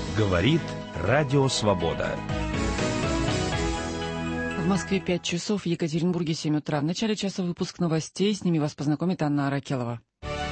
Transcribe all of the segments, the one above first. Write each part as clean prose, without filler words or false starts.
Говорит Радио Свобода. В Москве 5 часов, в Екатеринбурге 7 утра. В начале часа выпуск новостей. С ними вас познакомит Анна Аракелова.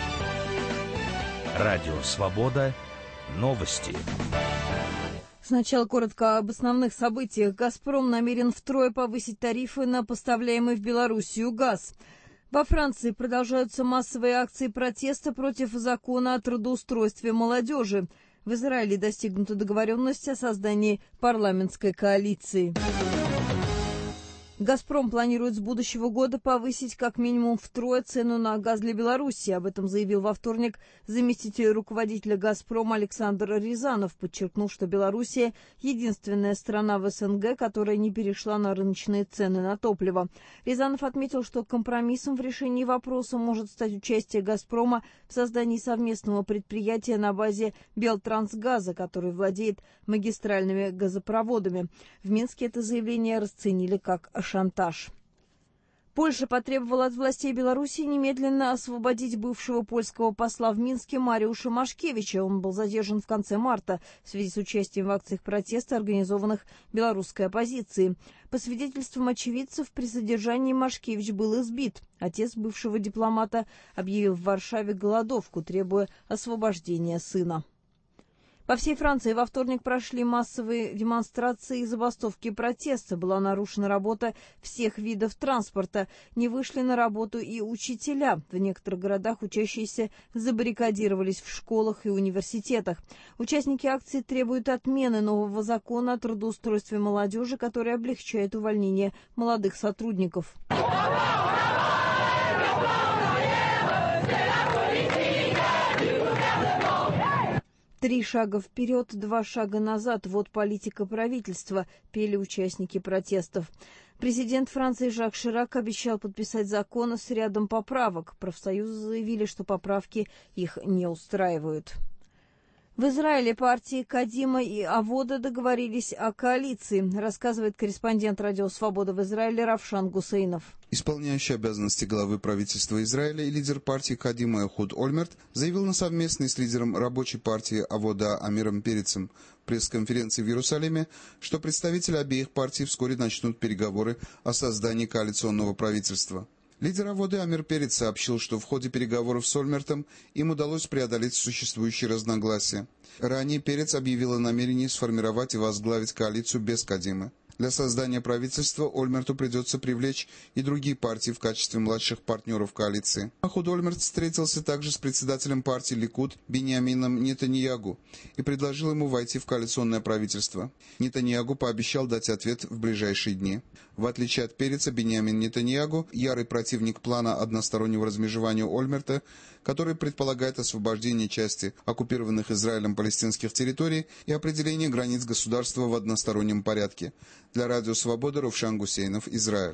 Радио Свобода. Новости. Сначала коротко об основных событиях. «Газпром» намерен втрое повысить тарифы на поставляемый в Белоруссию газ. Во Франции продолжаются массовые акции протеста против закона о трудоустройстве молодежи. В Израиле достигнута договоренность о создании парламентской коалиции. «Газпром» планирует с будущего года повысить как минимум втрое цену на газ для Беларуси. Об этом заявил во вторник заместитель руководителя «Газпрома» Александр Рязанов, подчеркнув, что Белоруссия — единственная страна в СНГ, которая не перешла на рыночные цены на топливо. Рязанов отметил, что компромиссом в решении вопроса может стать участие «Газпрома» в создании совместного предприятия на базе Белтрансгаза, который владеет магистральными газопроводами. В Минске это заявление расценили как шантаж. Польша потребовала от властей Беларуси немедленно освободить бывшего польского посла в Минске Мариуша Машкевича. Он был задержан в конце марта в связи с участием в акциях протеста, организованных белорусской оппозицией. По свидетельствам очевидцев, при задержании Машкевич был избит. Отец бывшего дипломата объявил в Варшаве голодовку, требуя освобождения сына. По всей Франции во вторник прошли массовые демонстрации и забастовки протеста. Была нарушена работа всех видов транспорта. Не вышли на работу и учителя. В некоторых городах учащиеся забаррикадировались в школах и университетах. Участники акции требуют отмены нового закона о трудоустройстве молодежи, который облегчает увольнение молодых сотрудников. 3 шага вперед, 2 шага назад. Вот политика правительства, пели участники протестов. Президент Франции Жак Ширак обещал подписать закон с рядом поправок. Профсоюзы заявили, что поправки их не устраивают. В Израиле партии Кадима и Авода договорились о коалиции, рассказывает корреспондент Радио Свобода в Израиле Равшан Гусейнов. Исполняющий обязанности главы правительства Израиля и лидер партии Кадима Эхуд Ольмерт заявил на совместной с лидером рабочей партии Авода Амиром Перецем пресс-конференции в Иерусалиме, что представители обеих партий вскоре начнут переговоры о создании коалиционного правительства. Лидер Аводы Амир Перец сообщил, что в ходе переговоров с Ольмертом им удалось преодолеть существующие разногласия. Ранее Перец объявил о намерении сформировать и возглавить коалицию без Кадимы. Для создания правительства Ольмерту придется привлечь и другие партии в качестве младших партнеров коалиции. Эхуд Ольмерт встретился также с председателем партии Ликуд Биньямином Нетаньягу и предложил ему войти в коалиционное правительство. Нетаньягу пообещал дать ответ в ближайшие дни. В отличие от Переца, Биньямин Нетаньягу — ярый противник плана одностороннего размежевания Ольмерта, который предполагает освобождение части оккупированных Израилем палестинских территорий и определение границ государства в одностороннем порядке. Для Радио Свобода Равшан Гусейнов, Израиль.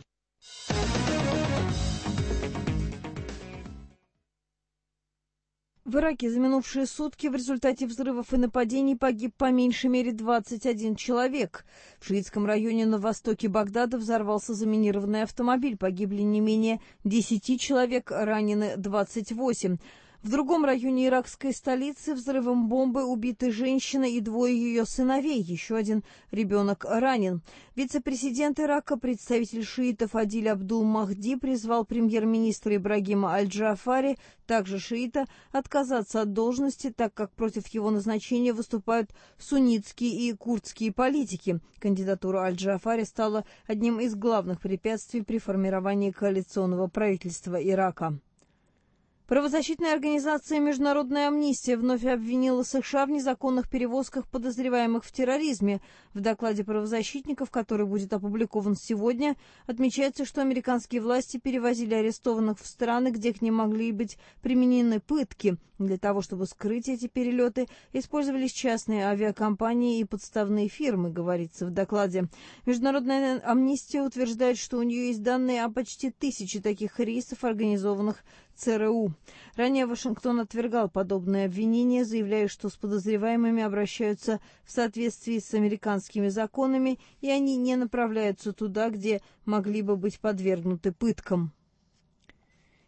В Ираке за минувшие сутки в результате взрывов и нападений погиб по меньшей мере 21 человек. В шиитском районе на востоке Багдада взорвался заминированный автомобиль. Погибли не менее 10 человек, ранены 28. В другом районе иракской столицы взрывом бомбы убиты женщина и 2 ее сыновей. Еще один ребенок ранен. Вице-президент Ирака, представитель шиитов Адиль Абдул-Махди, призвал премьер-министра Ибрагима Аль-Джафари, также шиита, отказаться от должности, так как против его назначения выступают суннитские и курдские политики. Кандидатура Аль-Джафари стала одним из главных препятствий при формировании коалиционного правительства Ирака. Правозащитная организация «Международная амнистия» вновь обвинила США в незаконных перевозках подозреваемых в терроризме. В докладе правозащитников, который будет опубликован сегодня, отмечается, что американские власти перевозили арестованных в страны, где к ним могли быть применены пытки. Для того, чтобы скрыть эти перелеты, использовались частные авиакомпании и подставные фирмы, говорится в докладе. Международная амнистия утверждает, что у нее есть данные о почти 1000 таких рейсов, организованных ЦРУ. Ранее Вашингтон отвергал подобные обвинения, заявляя, что с подозреваемыми обращаются в соответствии с американскими законами, и они не направляются туда, где могли бы быть подвергнуты пыткам.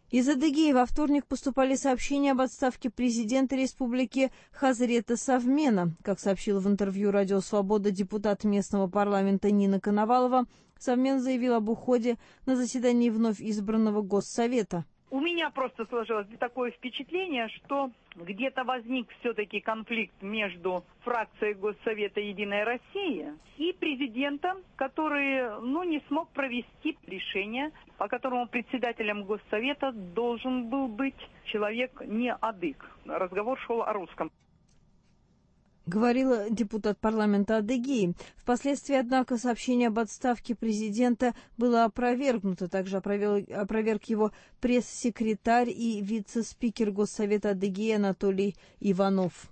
Из Адыгеи во вторник поступали сообщения об отставке президента республики Хазрета Совмена. Как сообщила в интервью «Радио Свобода» депутат местного парламента Нина Коновалова, Совмен заявил об уходе на заседании вновь избранного Госсовета. У меня просто сложилось такое впечатление, что где-то возник все-таки конфликт между фракцией Госсовета «Единая Россия» и президентом, который не смог провести решение, по которому председателем Госсовета должен был быть человек не адык. Разговор шел о русском. Говорила депутат парламента Адыгеи. Впоследствии, однако, сообщение об отставке президента было опровергнуто. Также опроверг его пресс-секретарь и вице-спикер Госсовета Адыгеи Анатолий Иванов.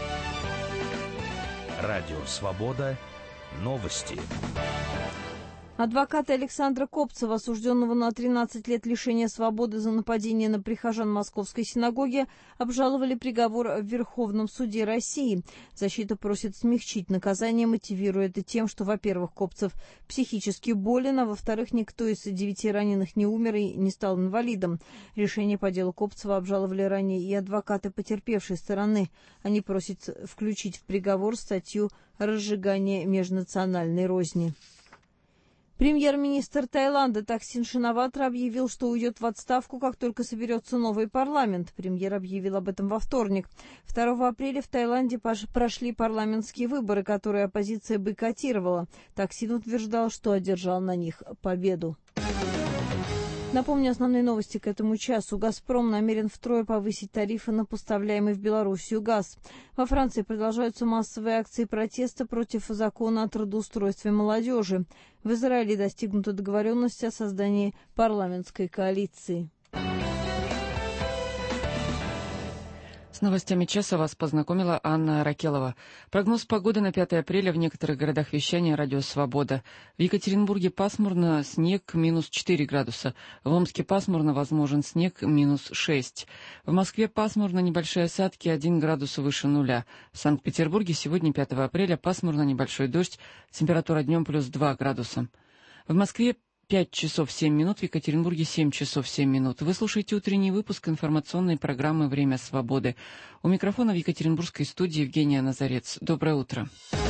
Радио «Свобода». Новости. Адвокаты Александра Копцева, осужденного на 13 лет лишения свободы за нападение на прихожан Московской синагоги, обжаловали приговор в Верховном суде России. Защита просит смягчить наказание, мотивируя это тем, что, во-первых, Копцев психически болен, а во-вторых, никто из 9 раненых не умер и не стал инвалидом. Решение по делу Копцева обжаловали ранее и адвокаты потерпевшей стороны. Они просят включить в приговор статью «Разжигание межнациональной розни». Премьер-министр Таиланда Таксин Шинаватра объявил, что уйдет в отставку, как только соберется новый парламент. Премьер объявил об этом во вторник. 2 апреля в Таиланде прошли парламентские выборы, которые оппозиция бойкотировала. Таксин утверждал, что одержал на них победу. Напомню основные новости к этому часу. «Газпром» намерен втрое повысить тарифы на поставляемый в Белоруссию газ. Во Франции продолжаются массовые акции протеста против закона о трудоустройстве молодежи. В Израиле достигнута договоренность о создании парламентской коалиции. С новостями часа вас познакомила Анна Ракелова. Прогноз погоды на 5 апреля в некоторых городах вещания «Радио Свобода». В Екатеринбурге пасмурно, снег минус 4 градуса. В Омске пасмурно, возможен снег минус 6. В Москве пасмурно, небольшие осадки 1 градус выше нуля. В Санкт-Петербурге сегодня 5 апреля пасмурно, небольшой дождь, температура днем плюс 2 градуса. В Москве 5 часов 7 минут, в Екатеринбурге 7 часов 7 минут. Вы слушаете утренний выпуск информационной программы «Время свободы». У микрофона в Екатеринбургской студии Евгения Назарец. Доброе утро.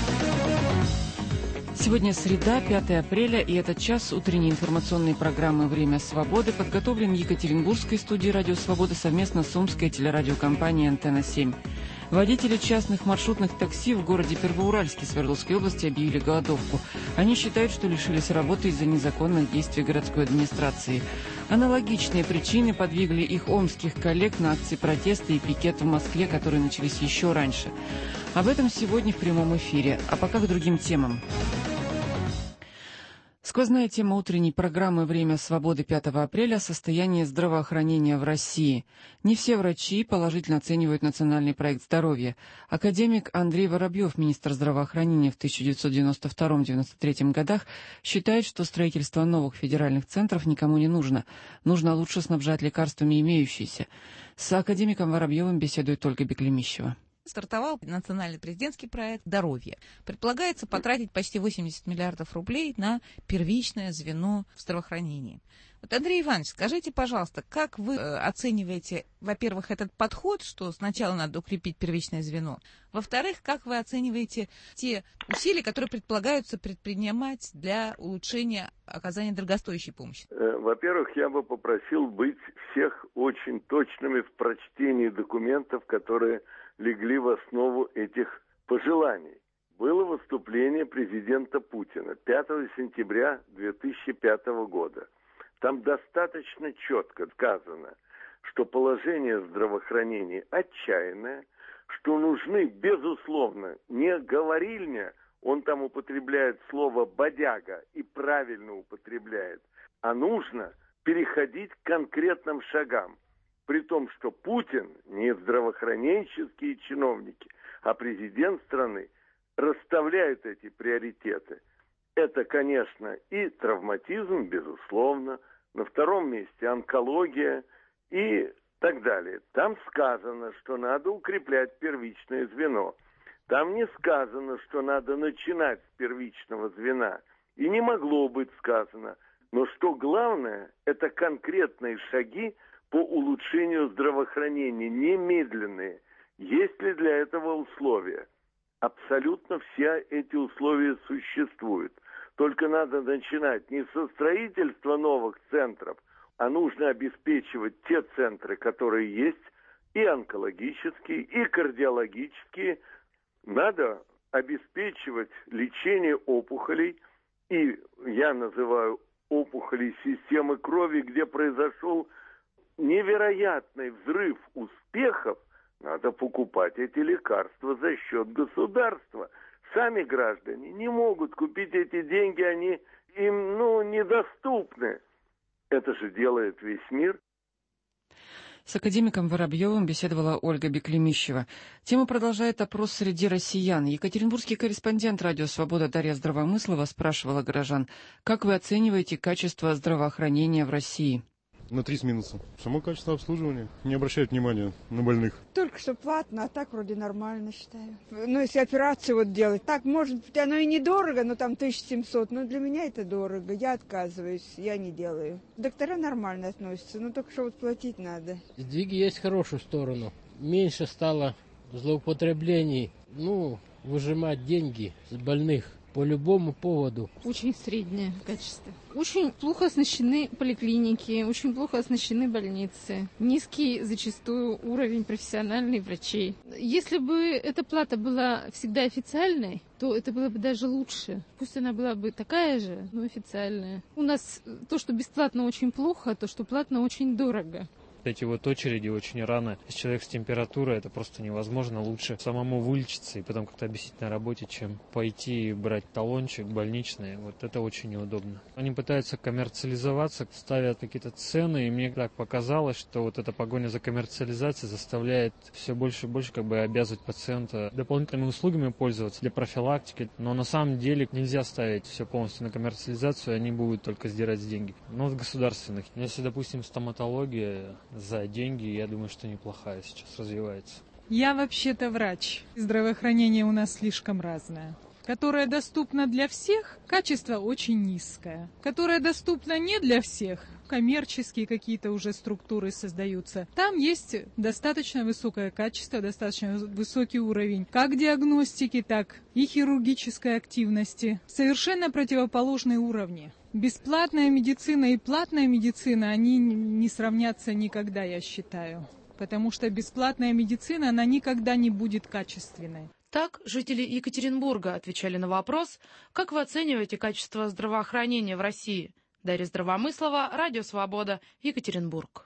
Сегодня среда, 5 апреля, и этот час утренней информационной программы «Время свободы» подготовлен в Екатеринбургской студии «Радио Свобода» совместно с Омской телерадиокомпанией «Антенна-7». Водители частных маршрутных такси в городе Первоуральске Свердловской области объявили голодовку. Они считают, что лишились работы из-за незаконных действий городской администрации. Аналогичные причины подвигли их омских коллег на акции протеста и пикет в Москве, которые начались еще раньше. Об этом сегодня в прямом эфире. А пока к другим темам. Сквозная тема утренней программы «Время свободы» 5 апреля – состояние здравоохранения в России. Не все врачи положительно оценивают национальный проект здоровья. Академик Андрей Воробьев, министр здравоохранения в 1992-1993 годах, считает, что строительство новых федеральных центров никому не нужно. Нужно лучше снабжать лекарствами имеющиеся. С академиком Воробьевым беседует Ольга Беклемищева. Стартовал национальный президентский проект «Здоровье». Предполагается потратить почти 80 миллиардов рублей на первичное звено в здравоохранении. Вот, Андрей Иванович, скажите, пожалуйста, как вы оцениваете, во-первых, этот подход, что сначала надо укрепить первичное звено, во-вторых, как вы оцениваете те усилия, которые предполагаются предпринимать для улучшения оказания дорогостоящей помощи? Во-первых, я бы попросил быть всех очень точными в прочтении документов, которые легли в основу этих пожеланий. Было выступление президента Путина 5 сентября 2005 года. Там достаточно четко сказано, что положение здравоохранения отчаянное, что нужны, безусловно, не говорильня, он там употребляет слово «бодяга» и правильно употребляет, а нужно переходить к конкретным шагам. При том, что Путин, не здравоохраненческие чиновники, а президент страны, расставляют эти приоритеты. Это, конечно, и травматизм, безусловно, на втором месте онкология и так далее. Там сказано, что надо укреплять первичное звено. Там не сказано, что надо начинать с первичного звена. И не могло быть сказано. Но что главное, это конкретные шаги по улучшению здравоохранения, немедленные. Есть ли для этого условия? Абсолютно все эти условия существуют. Только надо начинать не со строительства новых центров, а нужно обеспечивать те центры, которые есть, и онкологические, и кардиологические. Надо обеспечивать лечение опухолей, и я называю опухолей системы крови, где произошел невероятный взрыв успехов. Надо покупать эти лекарства за счет государства. Сами граждане не могут купить эти деньги, они им, недоступны. Это же делает весь мир. С академиком Воробьевым беседовала Ольга Беклемищева. Тему продолжает опрос среди россиян. Екатеринбургский корреспондент «Радио Свобода» Дарья Здравомыслова спрашивала горожан: как вы оцениваете качество здравоохранения в России? На 3 с минусом. Само качество обслуживания. Не обращают внимания на больных. Только что платно, а так вроде нормально, считаю. Если операцию делать, так, может быть, оно и недорого, но там 1700. Но для меня это дорого. Я отказываюсь, я не делаю. Доктора нормально относятся, но только что платить надо. Сдвиги есть в хорошую сторону. Меньше стало злоупотреблений. Выжимать деньги с больных по любому поводу. Очень среднее качество. Очень плохо оснащены поликлиники, очень плохо оснащены больницы. Низкий зачастую уровень профессиональных врачей. Если бы эта плата была всегда официальной, то это было бы даже лучше. Пусть она была бы такая же, но официальная. У нас то, что бесплатно, очень плохо, а то, что платно, очень дорого. Эти очереди очень рано. Если человек с температурой, это просто невозможно. Лучше самому вылечиться и потом как-то объяснить на работе, чем пойти и брать талончик больничный. Это очень неудобно. Они пытаются коммерциализоваться, ставят какие-то цены, и мне так показалось, что эта погоня за коммерциализацией заставляет все больше и больше обязывать пациента дополнительными услугами пользоваться для профилактики. Но на самом деле нельзя ставить все полностью на коммерциализацию, они будут только сдирать деньги. Но от государственных. Если, допустим, стоматология за деньги, я думаю, что неплохая сейчас развивается. Я вообще-то врач. Здравоохранение у нас слишком разное. Которое доступно для всех, качество очень низкое. Которое доступно не для всех, коммерческие какие-то уже структуры создаются. Там есть достаточно высокое качество, достаточно высокий уровень как диагностики, так и хирургической активности. Совершенно противоположные уровни. Бесплатная медицина и платная медицина, они не сравнятся никогда, я считаю. Потому что бесплатная медицина, она никогда не будет качественной. Так жители Екатеринбурга отвечали на вопрос, как вы оцениваете качество здравоохранения в России. Дарья Здравомыслова, Радио Свобода, Екатеринбург.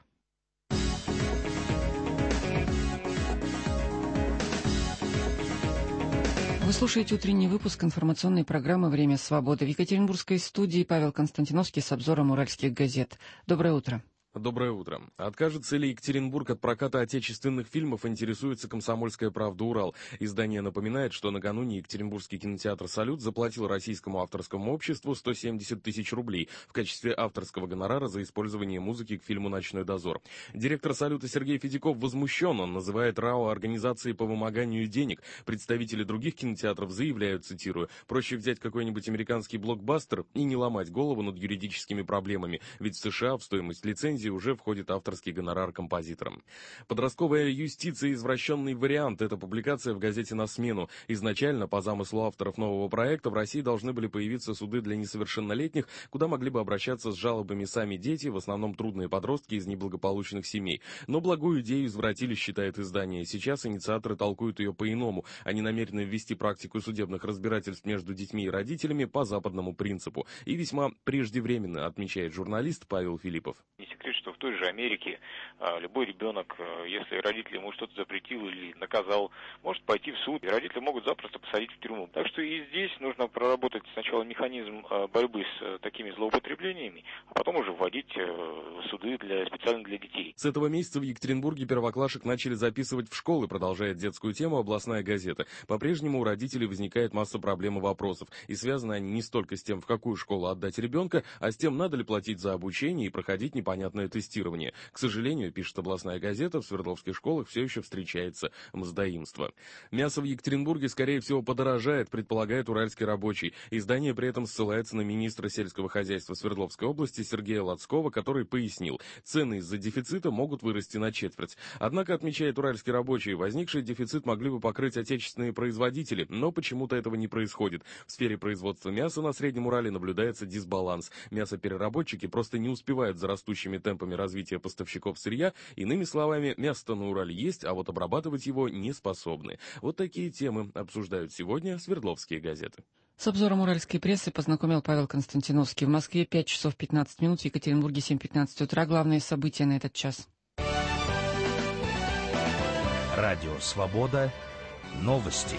Вы слушаете утренний выпуск информационной программы «Время свободы». В екатеринбургской студии Павел Константиновский с обзором уральских газет. Доброе утро. Доброе утро. Откажется ли Екатеринбург от проката отечественных фильмов, интересуется «Комсомольская правда. Урал». Издание напоминает, что накануне Екатеринбургский кинотеатр «Салют» заплатил Российскому авторскому обществу 170 тысяч рублей в качестве авторского гонорара за использование музыки к фильму «Ночной дозор». Директор «Салюта» Сергей Федяков возмущен. Он называет РАО организацией по вымоганию денег. Представители других кинотеатров заявляют, цитирую, «проще взять какой-нибудь американский блокбастер и не ломать голову над юридическими проблемами, ведь в США в стоимость лицензии уже входит авторский гонорар композиторам». «Подростковая юстиция. Извращенный вариант» — это публикация в газете «На смену». Изначально, по замыслу авторов нового проекта, в России должны были появиться суды для несовершеннолетних, куда могли бы обращаться с жалобами сами дети, в основном трудные подростки из неблагополучных семей. Но благую идею извратили, считает издание. Сейчас инициаторы толкуют ее по-иному. Они намерены ввести практику судебных разбирательств между детьми и родителями по западному принципу. И весьма преждевременно, отмечает журналист Павел Филиппов. Не секрет, что в той же Америке любой ребенок, если родитель ему что-то запретил или наказал, может пойти в суд, и родители могут запросто посадить в тюрьму. Так что и здесь нужно проработать сначала механизм борьбы с такими злоупотреблениями, а потом уже вводить суды специально для детей. С этого месяца в Екатеринбурге первоклашек начали записывать в школы, продолжает детскую тему областная газета. По-прежнему у родителей возникает масса проблем и вопросов, и связаны они не столько с тем, в какую школу отдать ребенка, а с тем, надо ли платить за обучение и проходить непонятное очередное тестирование. К сожалению, пишет областная газета, в Свердловских школах все еще встречается мздоимство. Мясо в Екатеринбурге, скорее всего, подорожает, предполагает Уральский рабочий. Издание при этом ссылается на министра сельского хозяйства Свердловской области Сергея Лацкова, который пояснил, цены из-за дефицита могут вырасти на четверть. Однако, отмечает Уральский рабочий, возникший дефицит могли бы покрыть отечественные производители, но почему-то этого не происходит. В сфере производства мяса на Среднем Урале наблюдается дисбаланс. Мясопереработчики просто не успевают за растущими темпами развития поставщиков сырья. Иными словами, мясо на Урале есть, а вот обрабатывать его не способны. Вот такие темы обсуждают сегодня свердловские газеты. С обзором уральской прессы познакомил Павел Константиновский. В Москве 5 часов 15 минут, в Екатеринбурге 7:15 утра. Главные события на этот час. Радио «Свобода». Новости.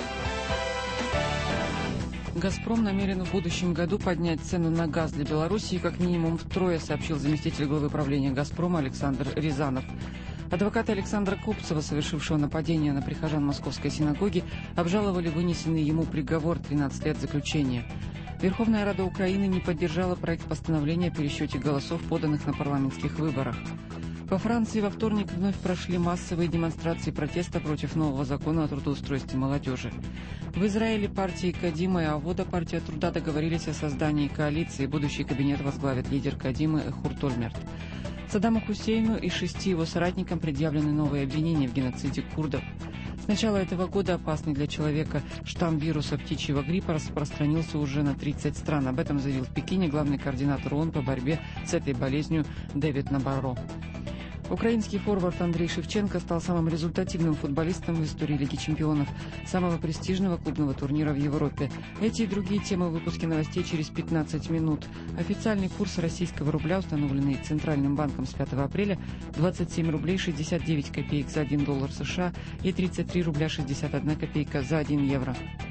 «Газпром» намерен в будущем году поднять цену на газ для Белоруссии как минимум втрое, сообщил заместитель главы правления «Газпрома» Александр Рязанов. Адвокаты Александра Купцева, совершившего нападение на прихожан Московской синагоги, обжаловали вынесенный ему приговор 13 лет заключения. Верховная Рада Украины не поддержала проект постановления о пересчете голосов, поданных на парламентских выборах. Во Франции во вторник вновь прошли массовые демонстрации протеста против нового закона о трудоустройстве молодежи. В Израиле партии Кадима и Авода, партия труда, договорились о создании коалиции. Будущий кабинет возглавит лидер Кадимы Эхуд Ольмерт. Саддаму Хусейну и 6 его соратникам предъявлены новые обвинения в геноциде курдов. С начала этого года опасный для человека штамм вируса птичьего гриппа распространился уже на 30 стран. Об этом заявил в Пекине главный координатор ООН по борьбе с этой болезнью Дэвид Набаро. Украинский форвард Андрей Шевченко стал самым результативным футболистом в истории Лиги чемпионов, самого престижного клубного турнира в Европе. Эти и другие темы в выпуске новостей через 15 минут. Официальный курс российского рубля, установленный Центральным банком с 5 апреля, 27 рублей 69 копеек за 1 доллар США и 33 рубля 61 копейка за 1 евро.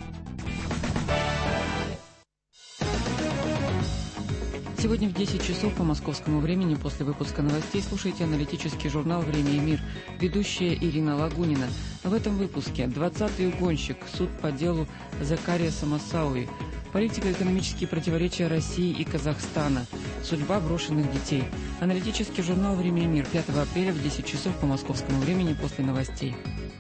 Сегодня в 10 часов по московскому времени после выпуска новостей слушайте аналитический журнал «Время и мир». Ведущая Ирина Лагунина. В этом выпуске 20-й угонщик, суд по делу Закария Самосауи, политико-экономические противоречия России и Казахстана, судьба брошенных детей. Аналитический журнал «Время и мир» 5 апреля в 10 часов по московскому времени после новостей.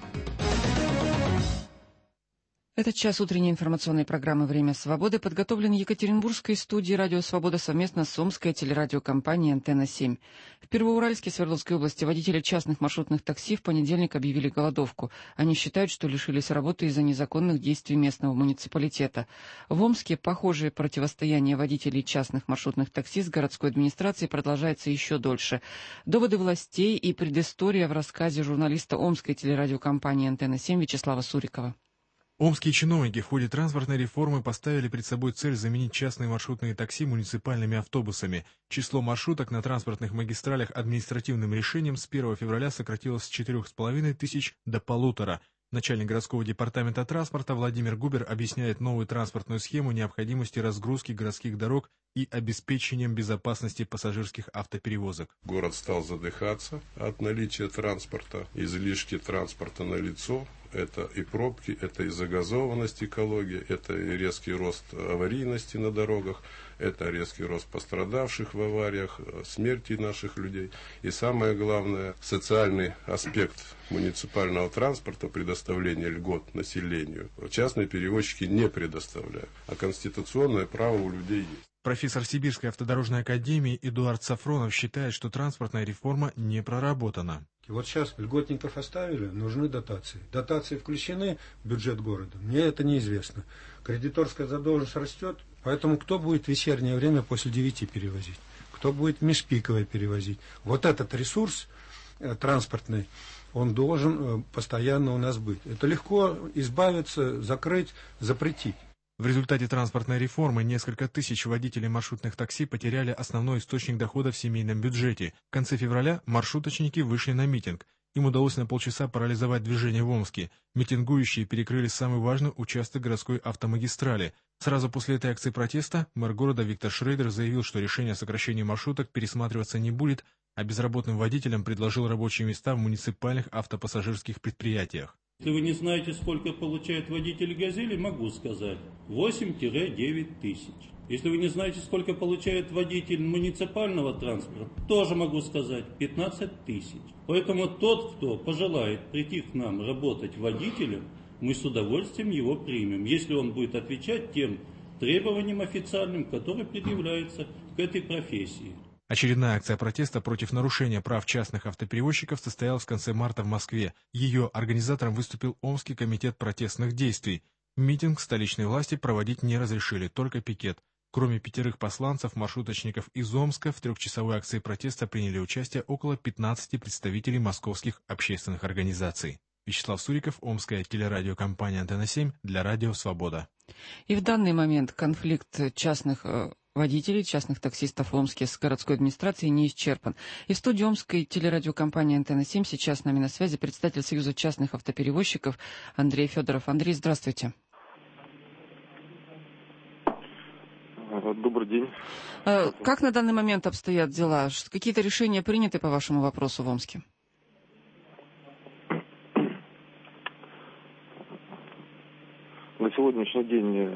Этот час утренней информационной программы «Время свободы» подготовлен Екатеринбургской студией «Радио Свобода» совместно с Омской телерадиокомпанией «Антенна-7». В Первоуральске Свердловской области водители частных маршрутных такси в понедельник объявили голодовку. Они считают, что лишились работы из-за незаконных действий местного муниципалитета. В Омске похожее противостояние водителей частных маршрутных такси с городской администрацией продолжается еще дольше. Доводы властей и предыстория в рассказе журналиста Омской телерадиокомпании «Антенна-7» Вячеслава Сурикова. Омские чиновники в ходе транспортной реформы поставили перед собой цель заменить частные маршрутные такси муниципальными автобусами. Число маршруток на транспортных магистралях административным решением с 1 февраля сократилось с 4,5 тысяч до 1,5. Начальник городского департамента транспорта Владимир Губер объясняет новую транспортную схему необходимости разгрузки городских дорог и обеспечением безопасности пассажирских автоперевозок. Город стал задыхаться от наличия транспорта, излишки транспорта налицо. Это и пробки, это и загазованность экологии, это и резкий рост аварийности на дорогах, это резкий рост пострадавших в авариях, смерти наших людей. И самое главное, социальный аспект муниципального транспорта, предоставление льгот населению, частные перевозчики не предоставляют, а конституционное право у людей есть. Профессор Сибирской автодорожной академии Эдуард Сафронов считает, что транспортная реформа не проработана. Вот сейчас льготников оставили, нужны дотации. Дотации включены в бюджет города? Мне это неизвестно. Кредиторская задолженность растет, поэтому кто будет в вечернее время после 9 перевозить? Кто будет межпиковое перевозить? Вот этот ресурс транспортный, он должен постоянно у нас быть. Это легко избавиться, закрыть, запретить. В результате транспортной реформы несколько тысяч водителей маршрутных такси потеряли основной источник дохода в семейном бюджете. В конце февраля маршруточники вышли на митинг. Им удалось на полчаса парализовать движение в Омске. Митингующие перекрыли самый важный участок городской автомагистрали. Сразу после этой акции протеста мэр города Виктор Шрейдер заявил, что решение о сокращении маршруток пересматриваться не будет, а безработным водителям предложил рабочие места в муниципальных автопассажирских предприятиях. Если вы не знаете, сколько получает водитель «Газели», могу сказать. 8-9 тысяч. Если вы не знаете, сколько получает водитель муниципального транспорта, тоже могу сказать, 15 тысяч. Поэтому тот, кто пожелает прийти к нам работать водителем, мы с удовольствием его примем, если он будет отвечать тем требованиям официальным, которые предъявляются к этой профессии. Очередная акция протеста против нарушения прав частных автоперевозчиков состоялась в конце марта в Москве. Ее организатором выступил Омский комитет протестных действий. Митинг столичной власти проводить не разрешили, только пикет. Кроме 5 посланцев-маршруточников из Омска, в 3-часовой акции протеста приняли участие около 15 представителей московских общественных организаций. Вячеслав Суриков, Омская телерадиокомпания «Антенна-7» для Радио Свобода. И в данный момент конфликт частных водителей, частных таксистов в Омске с городской администрацией не исчерпан. И в студии Омской телерадиокомпании «Антенна-7» сейчас с нами на связи председатель Союза частных автоперевозчиков Андрей Федоров. Андрей, здравствуйте. Добрый день. Как на данный момент обстоят дела? Какие-то решения приняты по вашему вопросу в Омске? На сегодняшний день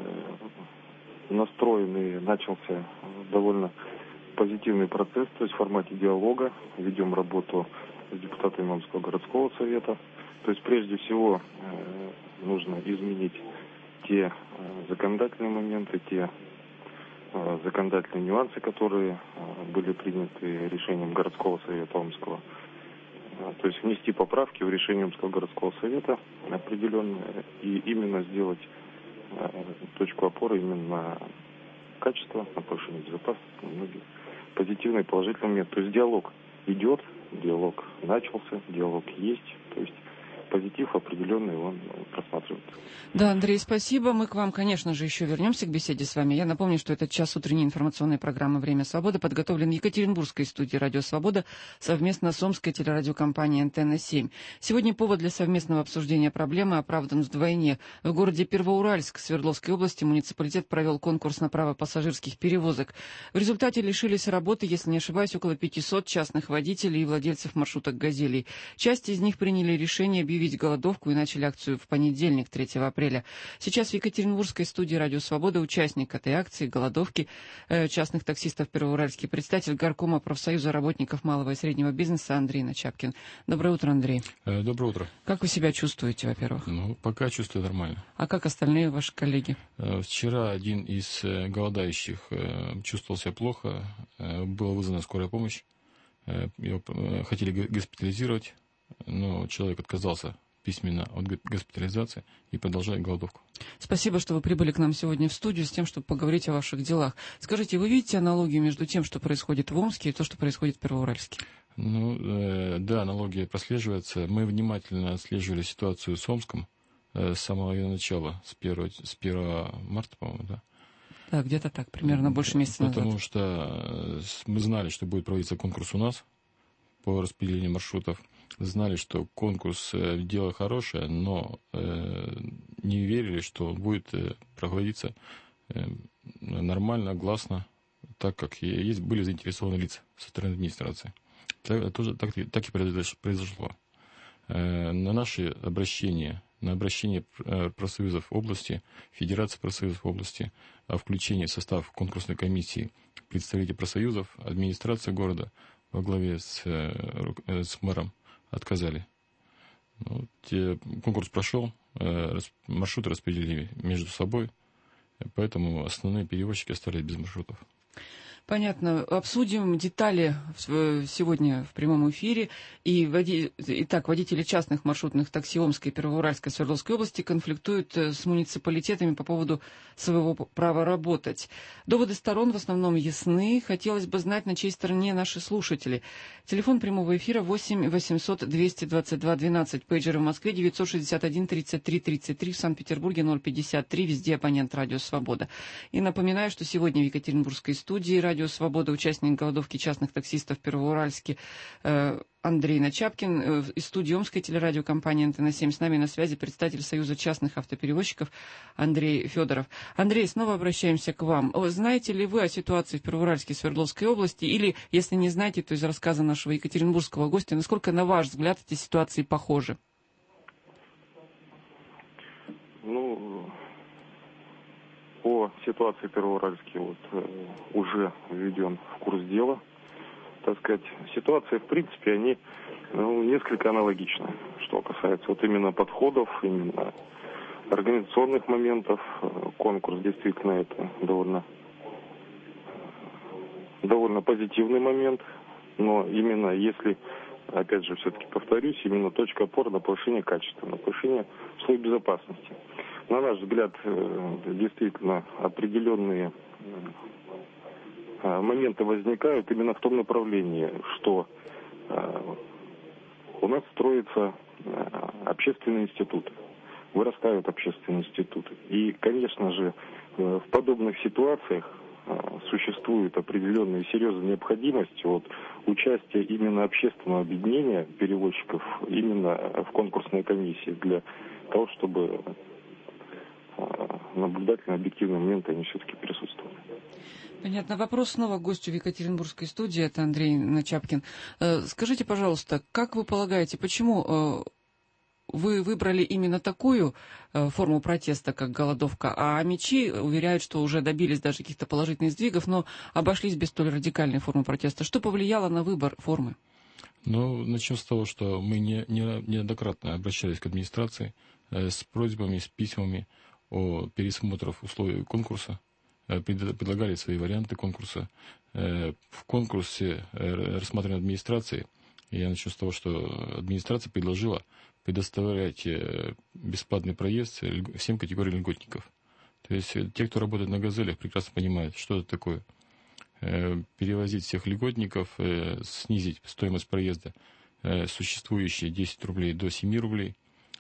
настроен и начался довольно позитивный процесс, то есть в формате диалога. Ведем работу с депутатами Омского городского совета. То есть прежде всего нужно изменить те законодательные моменты, те законодательные нюансы, которые были приняты решением городского совета Омского. То есть внести поправки в решение Омского городского совета определенные и именно сделать точку опоры именно на качество, на повышение безопасности, на многие позитивные, положительные моменты. То есть диалог идет, диалог начался, диалог есть, то есть позитив определенный, он просматривается. Да, Андрей, спасибо. Мы к вам, конечно же, еще вернемся к беседе с вами. Я напомню, что этот час утренней информационной программы «Время свободы» подготовлен Екатеринбургской студией «Радио Свобода» совместно с Омской телерадиокомпанией «Антенна-7». Сегодня повод для совместного обсуждения проблемы оправдан вдвойне. В городе Первоуральск Свердловской области муниципалитет провел конкурс на право пассажирских перевозок. В результате лишились работы, если не ошибаюсь, около 500 частных водителей и владельцев маршруток «Газелей». Часть из них приняли решение объявить голодовку и начали акцию в понедельник, 3 апреля. Сейчас в Екатеринбургской студии «Радио Свобода» участник этой акции, голодовки частных таксистов в Первоуральске, председатель горкома профсоюза работников малого и среднего бизнеса Андрей Начапкин. Доброе утро, Андрей. Доброе утро. Как вы себя чувствуете, во-первых? Пока чувствую нормально. А как остальные ваши коллеги? Вчера один из голодающих чувствовал себя плохо, была вызвана скорая помощь, его хотели госпитализировать, но человек отказался письменно от госпитализации и продолжает голодовку. Спасибо, что вы прибыли к нам сегодня в студию с тем, чтобы поговорить о ваших делах. Скажите, вы видите аналогию между тем, что происходит в Омске, и то, что происходит в Первоуральске? Да, аналогия прослеживается. Мы внимательно отслеживали ситуацию с Омском с самого ее начала, с 1 марта, по-моему, да? Да, где-то так, примерно больше месяца назад. Потому что мы знали, что будет проводиться конкурс у нас по распределению маршрутов. Знали, что конкурс дело хорошее, но не верили, что он будет проводиться нормально, гласно, так как были заинтересованы лица со стороны администрации. Так и произошло. На наши обращения, на обращение профсоюзов области, Федерации профсоюзов области о включении в состав конкурсной комиссии представителей профсоюзов, администрация города во главе с мэром отказали. Конкурс прошел, маршруты распределили между собой, поэтому основные перевозчики остались без маршрутов. Понятно. Обсудим детали сегодня в прямом эфире. Итак, водители частных маршрутных такси Омской, Первоуральской, Свердловской области конфликтуют с муниципалитетами по поводу своего права работать. Доводы сторон в основном ясны. Хотелось бы знать, на чьей стороне наши слушатели. Телефон прямого эфира 8 800 222 12. Пейджеры в Москве 961 33 33. В Санкт-Петербурге 053. Везде абонент «Радио Свобода». И напоминаю, что сегодня в Екатеринбургской студии «Радио Свобода» участник голодовки частных таксистов в Первоуральске Андрей Начапкин. Из студии Омской телерадиокомпании «Антенна-7» с нами на связи представитель Союза частных автоперевозчиков Андрей Федоров. Андрей, снова обращаемся к вам. Знаете ли вы о ситуации в Первоуральске Свердловской области? Или, если не знаете, то из рассказа нашего екатеринбургского гостя, насколько, на ваш взгляд, эти ситуации похожи? По ситуации в Первоуральске уже введен в курс дела. Так сказать, ситуация, в принципе, они несколько аналогичны. Что касается именно подходов, именно организационных моментов, конкурс действительно это довольно позитивный момент. Но именно если, опять же, все-таки повторюсь, именно точка опоры на повышение качества, на повышение условий безопасности. На наш взгляд, действительно определенные моменты возникают именно в том направлении, что у нас строятся общественные институты, вырастают общественные институты. И, конечно же, в подобных ситуациях существует определенная серьезная необходимость участия именно общественного объединения перевозчиков именно в конкурсной комиссии для того, чтобы наблюдательные объективные моменты они все-таки присутствовали. Понятно. Вопрос снова к гостю в Екатеринбургской студии, это Андрей Начапкин. Скажите, пожалуйста, как вы полагаете, почему вы выбрали именно такую форму протеста, как голодовка, а МИЧи уверяют, что уже добились даже каких-то положительных сдвигов, но обошлись без столь радикальной формы протеста? Что повлияло на выбор формы? Начнем с того, что мы неоднократно обращались к администрации с просьбами, с письмами о пересмотре условий конкурса, предлагали свои варианты конкурса. В конкурсе рассмотренной администрацией, я начну с того, что администрация предложила предоставлять бесплатный проезд всем категориям льготников. То есть те, кто работает на «Газелях», прекрасно понимают, что это такое. Перевозить всех льготников, снизить стоимость проезда существующие 10 рублей до 7 рублей.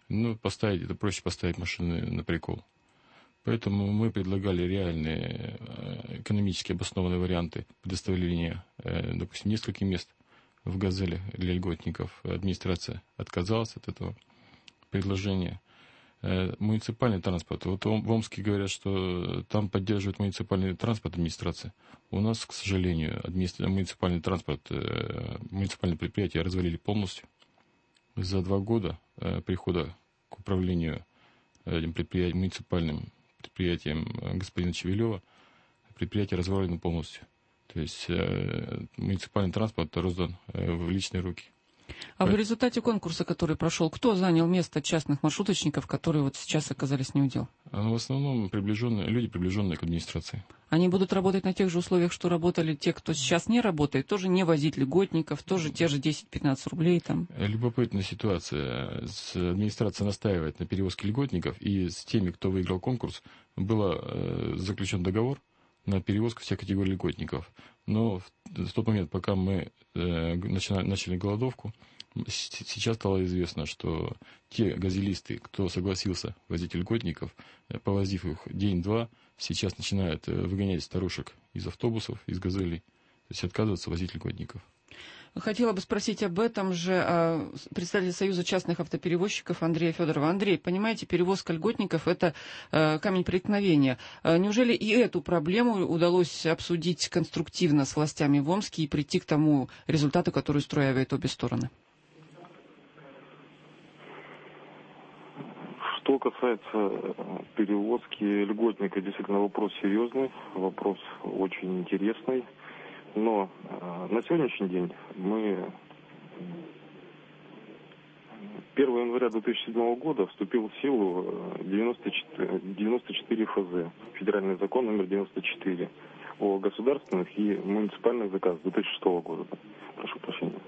Это проще поставить машины на прикол. Поэтому мы предлагали реальные экономически обоснованные варианты предоставления, допустим, нескольких мест в «Газелях» для льготников. Администрация отказалась от этого предложения. Муниципальный транспорт. В Омске говорят, что там поддерживает муниципальный транспорт администрация. У нас, к сожалению, муниципальный транспорт, муниципальные предприятия развалили полностью. За 2 года прихода к управлению этим муниципальным предприятием господина Чевелева предприятие развалено полностью. То есть муниципальный транспорт раздан в личные руки. А в результате конкурса, который прошел, кто занял место частных маршруточников, которые сейчас оказались неудел? В основном люди, приближенные к администрации. Они будут работать на тех же условиях, что работали те, кто сейчас не работает, тоже не возить льготников, тоже те же 10-15 рублей там. Любопытная ситуация. Администрация настаивает на перевозке льготников, и с теми, кто выиграл конкурс, был заключен договор на перевозку всех категорий льготников. Но в тот момент, пока мы начали голодовку, сейчас стало известно, что те газелисты, кто согласился возить льготников, повозив их день-два, сейчас начинают выгонять старушек из автобусов, из газелей, то есть отказываться возить льготников. Хотела бы спросить об этом же представителя Союза частных автоперевозчиков Андрея Федорова. Андрей, понимаете, перевозка льготников – это камень преткновения. Неужели и эту проблему удалось обсудить конструктивно с властями в Омске и прийти к тому результату, который устраивает обе стороны? Что касается перевозки льготника, действительно вопрос серьезный, вопрос очень интересный. Но на сегодняшний день 1 января 2007 года вступил в силу 94 ФЗ, федеральный закон номер 94 о государственных и муниципальных заказах 2006 года, прошу прощения,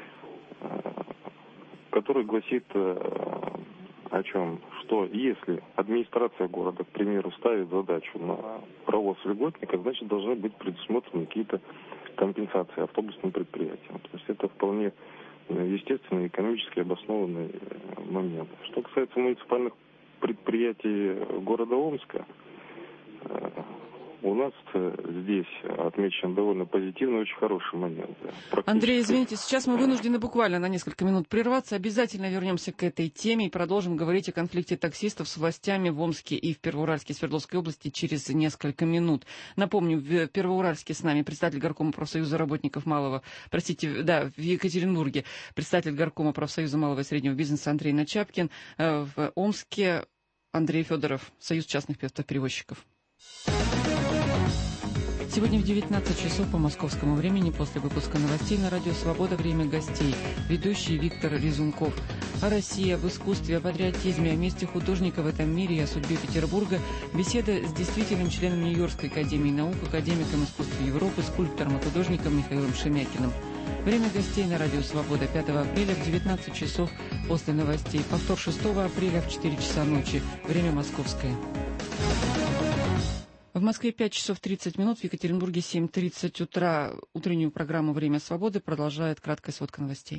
который гласит о чем? Что если администрация города, к примеру, ставит задачу на провоз льготника, значит должны быть предусмотрены какие-то компенсации автобусным предприятиям. То есть это вполне естественный, экономически обоснованный момент. Что касается муниципальных предприятий города Омска, у нас здесь отмечен довольно позитивный, очень хороший момент. Андрей, извините, сейчас мы вынуждены буквально на несколько минут прерваться. Обязательно вернемся к этой теме и продолжим говорить о конфликте таксистов с властями в Омске и в Первоуральске, Свердловской области через несколько минут. Напомню, в Первоуральске с нами представитель горкома профсоюза работников малого, в Екатеринбурге представитель горкома профсоюза малого и среднего бизнеса Андрей Начапкин, в Омске Андрей Федоров, Союз частных автоперевозчиков. Сегодня в 19 часов по московскому времени после выпуска новостей на Радио Свобода «Время гостей». Ведущий Виктор Резунков. О России, об искусстве, о патриотизме, о месте художника в этом мире и о судьбе Петербурга. Беседа с действительным членом Нью-Йоркской академии наук, академиком искусства Европы, скульптором и художником Михаилом Шемякиным. Время гостей на Радио Свобода 5 апреля в 19 часов после новостей. Повтор 6 апреля в 4 часа ночи. Время московское. В Москве 5 часов 30 минут, в Екатеринбурге 7:30 утра. Утреннюю программу «Время свободы» продолжает краткая сводка новостей.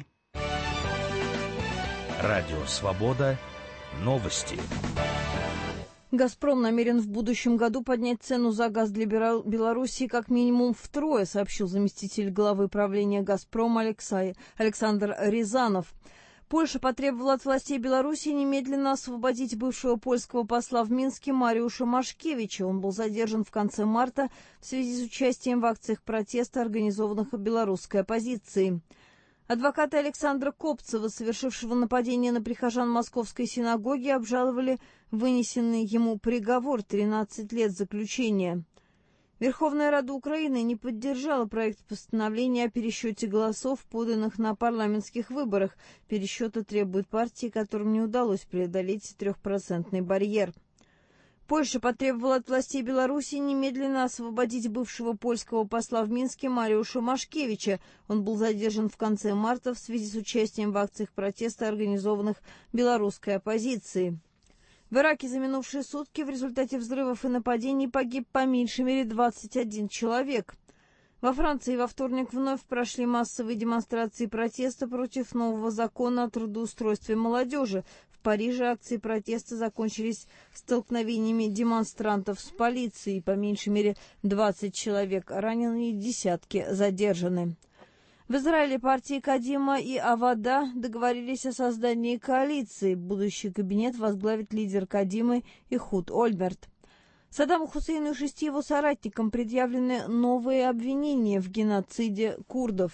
Радио «Свобода». Новости. «Газпром» намерен в будущем году поднять цену за газ для Белоруссии как минимум втрое, сообщил заместитель главы правления «Газпром» Александр Рязанов. Польша потребовала от властей Белоруссии немедленно освободить бывшего польского посла в Минске Мариусza Машкевича. Он был задержан в конце марта в связи с участием в акциях протеста, организованных белорусской оппозицией. Адвокаты Александра Копцева, совершившего нападение на прихожан Московской синагоги, обжаловали вынесенный ему приговор 13 лет заключения. Верховная Рада Украины не поддержала проект постановления о пересчете голосов, поданных на парламентских выборах. Пересчета требуют партии, которым не удалось преодолеть 3% барьер. Польша потребовала от властей Беларуси немедленно освободить бывшего польского посла в Минске Мариусza Машкевича. Он был задержан в конце марта в связи с участием в акциях протеста, организованных белорусской оппозицией. В Ираке за минувшие сутки в результате взрывов и нападений погиб по меньшей мере 21 человек. Во Франции во вторник вновь прошли массовые демонстрации протеста против нового закона о трудоустройстве молодежи. В Париже акции протеста закончились столкновениями демонстрантов с полицией. По меньшей мере 20 человек ранены и десятки задержаны. В Израиле партии Кадима и Авада договорились о создании коалиции. Будущий кабинет возглавит лидер Кадимы Эхуд Ольмерт. Саддаму Хусейну и 6 его соратникам предъявлены новые обвинения в геноциде курдов.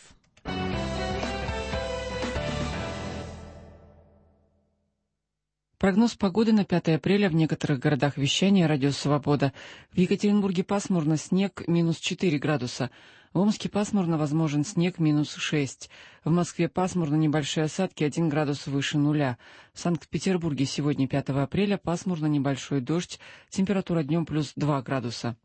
Прогноз погоды на 5 апреля в некоторых городах вещания «Радио Свобода». В Екатеринбурге пасмурно, снег -4 градуса. В Омске пасмурно, возможен снег -6. В Москве пасмурно, небольшие осадки 1 градус выше нуля. В Санкт-Петербурге сегодня 5 апреля пасмурно, небольшой дождь, температура днем +2 градуса.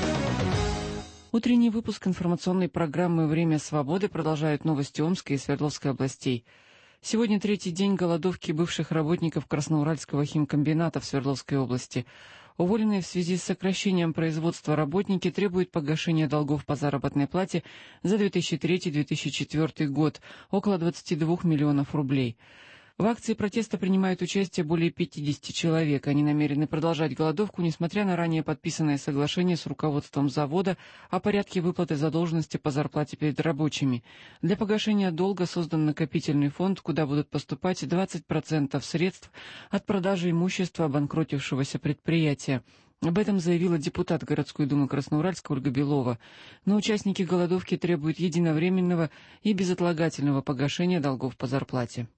Утренний выпуск информационной программы «Время свободы» продолжают новости Омской и Свердловской областей. Сегодня третий день голодовки бывших работников Красноуральского химкомбината в Свердловской области. Уволенные в связи с сокращением производства работники требуют погашения долгов по заработной плате за 2003-2004 год, около 22 миллионов рублей. В акции протеста принимают участие более 50 человек. Они намерены продолжать голодовку, несмотря на ранее подписанное соглашение с руководством завода о порядке выплаты задолженности по зарплате перед рабочими. Для погашения долга создан накопительный фонд, куда будут поступать 20% средств от продажи имущества обанкротившегося предприятия. Об этом заявила депутат городской думы Красноуральска Ольга Белова. Но участники голодовки требуют единовременного и безотлагательного погашения долгов по зарплате.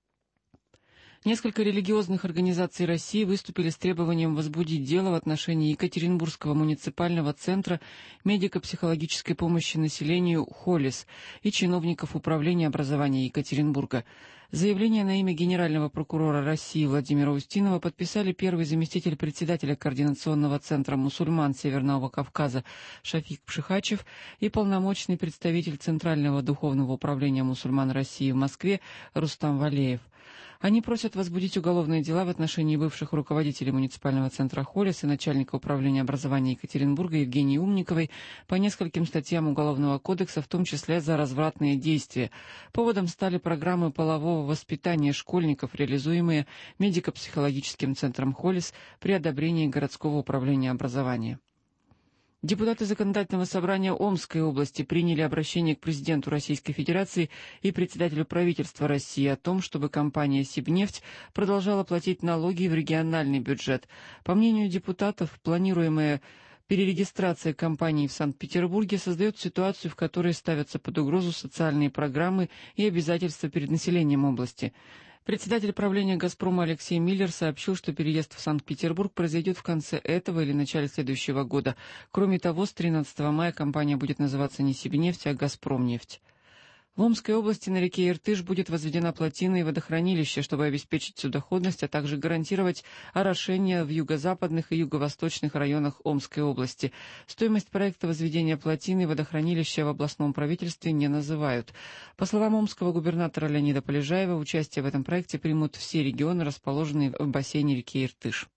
Несколько религиозных организаций России выступили с требованием возбудить дело в отношении Екатеринбургского муниципального центра медико-психологической помощи населению «Холис» и чиновников Управления образования Екатеринбурга. Заявление на имя генерального прокурора России Владимира Устинова подписали первый заместитель председателя Координационного центра мусульман Северного Кавказа Шафик Пшихачев и полномочный представитель Центрального духовного управления мусульман России в Москве Рустам Валеев. Они просят возбудить уголовные дела в отношении бывших руководителей муниципального центра «Холис» и начальника управления образования Екатеринбурга Евгении Умниковой по нескольким статьям Уголовного кодекса, в том числе за развратные действия. Поводом стали программы полового воспитания школьников, реализуемые медико-психологическим центром «Холис» при одобрении городского управления образования. Депутаты Законодательного собрания Омской области приняли обращение к президенту Российской Федерации и председателю правительства России о том, чтобы компания «Сибнефть» продолжала платить налоги в региональный бюджет. По мнению депутатов, планируемая перерегистрация компании в Санкт-Петербурге создает ситуацию, в которой ставятся под угрозу социальные программы и обязательства перед населением области. Председатель правления «Газпрома» Алексей Миллер сообщил, что переезд в Санкт-Петербург произойдет в конце этого или начале следующего года. Кроме того, с 13 мая компания будет называться не «Сибнефть», а «Газпромнефть». В Омской области на реке Иртыш будет возведена плотина и водохранилище, чтобы обеспечить судоходность, а также гарантировать орошение в юго-западных и юго-восточных районах Омской области. Стоимость проекта возведения плотины и водохранилища в областном правительстве не называют. По словам омского губернатора Леонида Полежаева, участие в этом проекте примут все регионы, расположенные в бассейне реки Иртыш.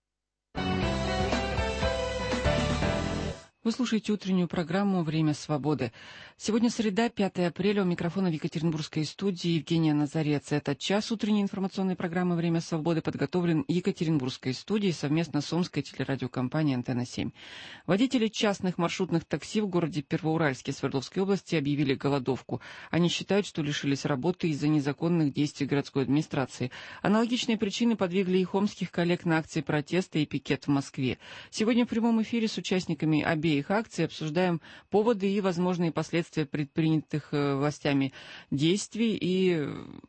Вы слушаете утреннюю программу «Время свободы». Сегодня среда, 5 апреля, у микрофона в Екатеринбургской студии Евгения Назарец. Этот час утренней информационной программы «Время свободы» подготовлен Екатеринбургской студией совместно с Омской телерадиокомпанией «Антенна-7». Водители частных маршрутных такси в городе Первоуральске Свердловской области объявили голодовку. Они считают, что лишились работы из-за незаконных действий городской администрации. Аналогичные причины подвигли их омских коллег на акции протеста и пикет в Москве. Сегодня в прямом эфире с участниками обеих акций обсуждаем поводы и возможные последствия предпринятых властями действий и...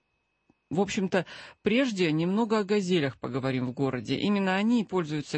В общем-то, прежде немного о «Газелях» поговорим в городе. Именно они используются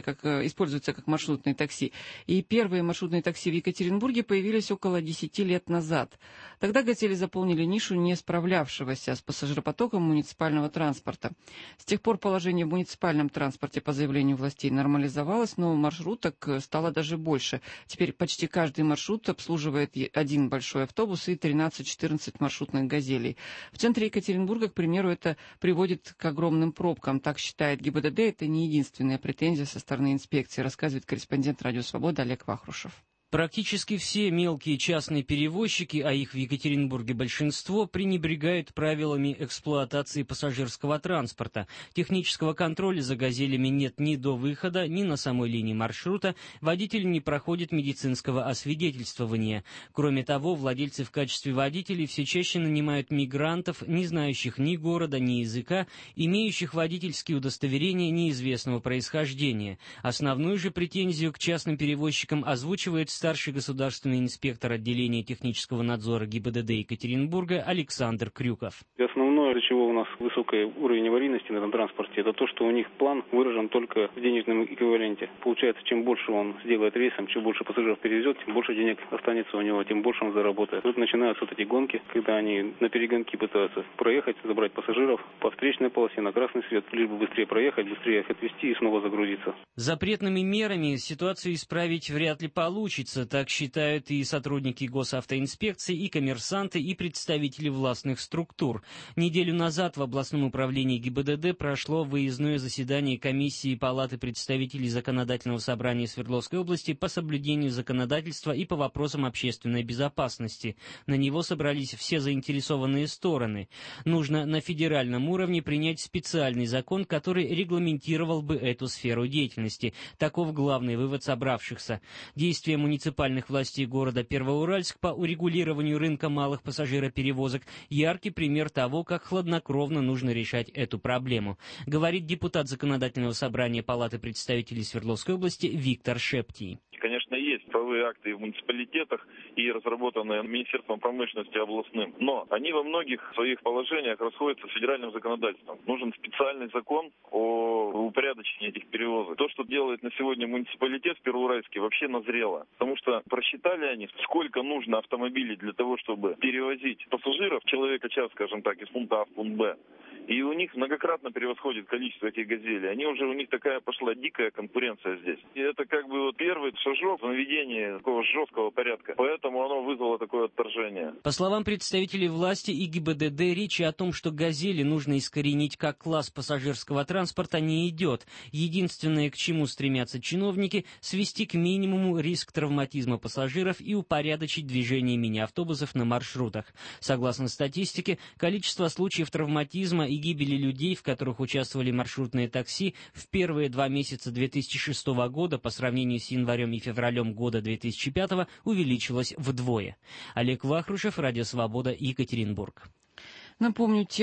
как маршрутные такси. И первые маршрутные такси в Екатеринбурге появились около 10 лет назад. Тогда «Газели» заполнили нишу не справлявшегося с пассажиропотоком муниципального транспорта. С тех пор положение в муниципальном транспорте по заявлению властей нормализовалось, но маршруток стало даже больше. Теперь почти каждый маршрут обслуживает один большой автобус и 13-14 маршрутных «Газелей». В центре Екатеринбурга, к примеру, это приводит к огромным пробкам. Так считает ГИБДД. Это не единственная претензия со стороны инспекции, рассказывает корреспондент «Радио Свобода» Олег Вахрушев. Практически все мелкие частные перевозчики, а их в Екатеринбурге большинство, пренебрегают правилами эксплуатации пассажирского транспорта. Технического контроля за «Газелями» нет ни до выхода, ни на самой линии маршрута. Водитель не проходит медицинского освидетельствования. Кроме того, владельцы в качестве водителей все чаще нанимают мигрантов, не знающих ни города, ни языка, имеющих водительские удостоверения неизвестного происхождения. Основную же претензию к частным перевозчикам озвучивает старший государственный инспектор отделения технического надзора ГИБДД Екатеринбурга Александр Крюков. Основное, для чего у нас высокий уровень аварийности на этом транспорте, это то, что у них план выражен только в денежном эквиваленте. Получается, чем больше он сделает рейсом, чем больше пассажиров перевезет, тем больше денег останется у него, тем больше он заработает. Тут начинаются вот эти гонки, когда они на перегонки пытаются проехать, забрать пассажиров по встречной полосе на красный свет, лишь бы быстрее проехать, быстрее их отвезти и снова загрузиться. Запретными мерами ситуацию исправить вряд ли получится. Так считают и сотрудники госавтоинспекции, и коммерсанты, и представители властных структур. Неделю назад в областном управлении ГИБДД прошло выездное заседание комиссии Палаты представителей Законодательного собрания Свердловской области по соблюдению законодательства и по вопросам общественной безопасности. На него собрались все заинтересованные стороны. Нужно на федеральном уровне принять специальный закон, который регламентировал бы эту сферу деятельности. Таков главный вывод собравшихся. Действия муниципальных властей города Первоуральск по урегулированию рынка малых пассажироперевозок – яркий пример того, как хладнокровно нужно решать эту проблему, говорит депутат Законодательного собрания Палаты представителей Свердловской области Виктор Шептий. Конечно, есть правовые акты и в муниципалитетах, и разработанные Министерством промышленности областным. Но они во многих своих положениях расходятся с федеральным законодательством. Нужен специальный закон о упорядочении этих перевозок. То, что делает на сегодня муниципалитет в Первоуральске, вообще назрело. Потому что просчитали они, сколько нужно автомобилей для того, чтобы перевозить пассажиров, человека-час, скажем так, из пункта А в пункт Б. И у них многократно превосходит количество этих «Газелей. У них такая пошла дикая конкуренция здесь. И это как бы вот первый шажок в наведении такого жесткого порядка. Поэтому оно вызвало такое отторжение. По словам представителей власти и ГИБДД, речи о том, что «Газели» нужно искоренить как класс пассажирского транспорта, не идет. Единственное, к чему стремятся чиновники, свести к минимуму риск травматизма пассажиров и упорядочить движение мини-автобусов на маршрутах. Согласно статистике, количество случаев травматизма и гибели людей, в которых участвовали маршрутные такси, в первые 2 месяца 2006 года по сравнению с январем и февралем года 2005 увеличилось вдвое. Олег Вахрушев, Радио Свобода, Екатеринбург. Напомню тему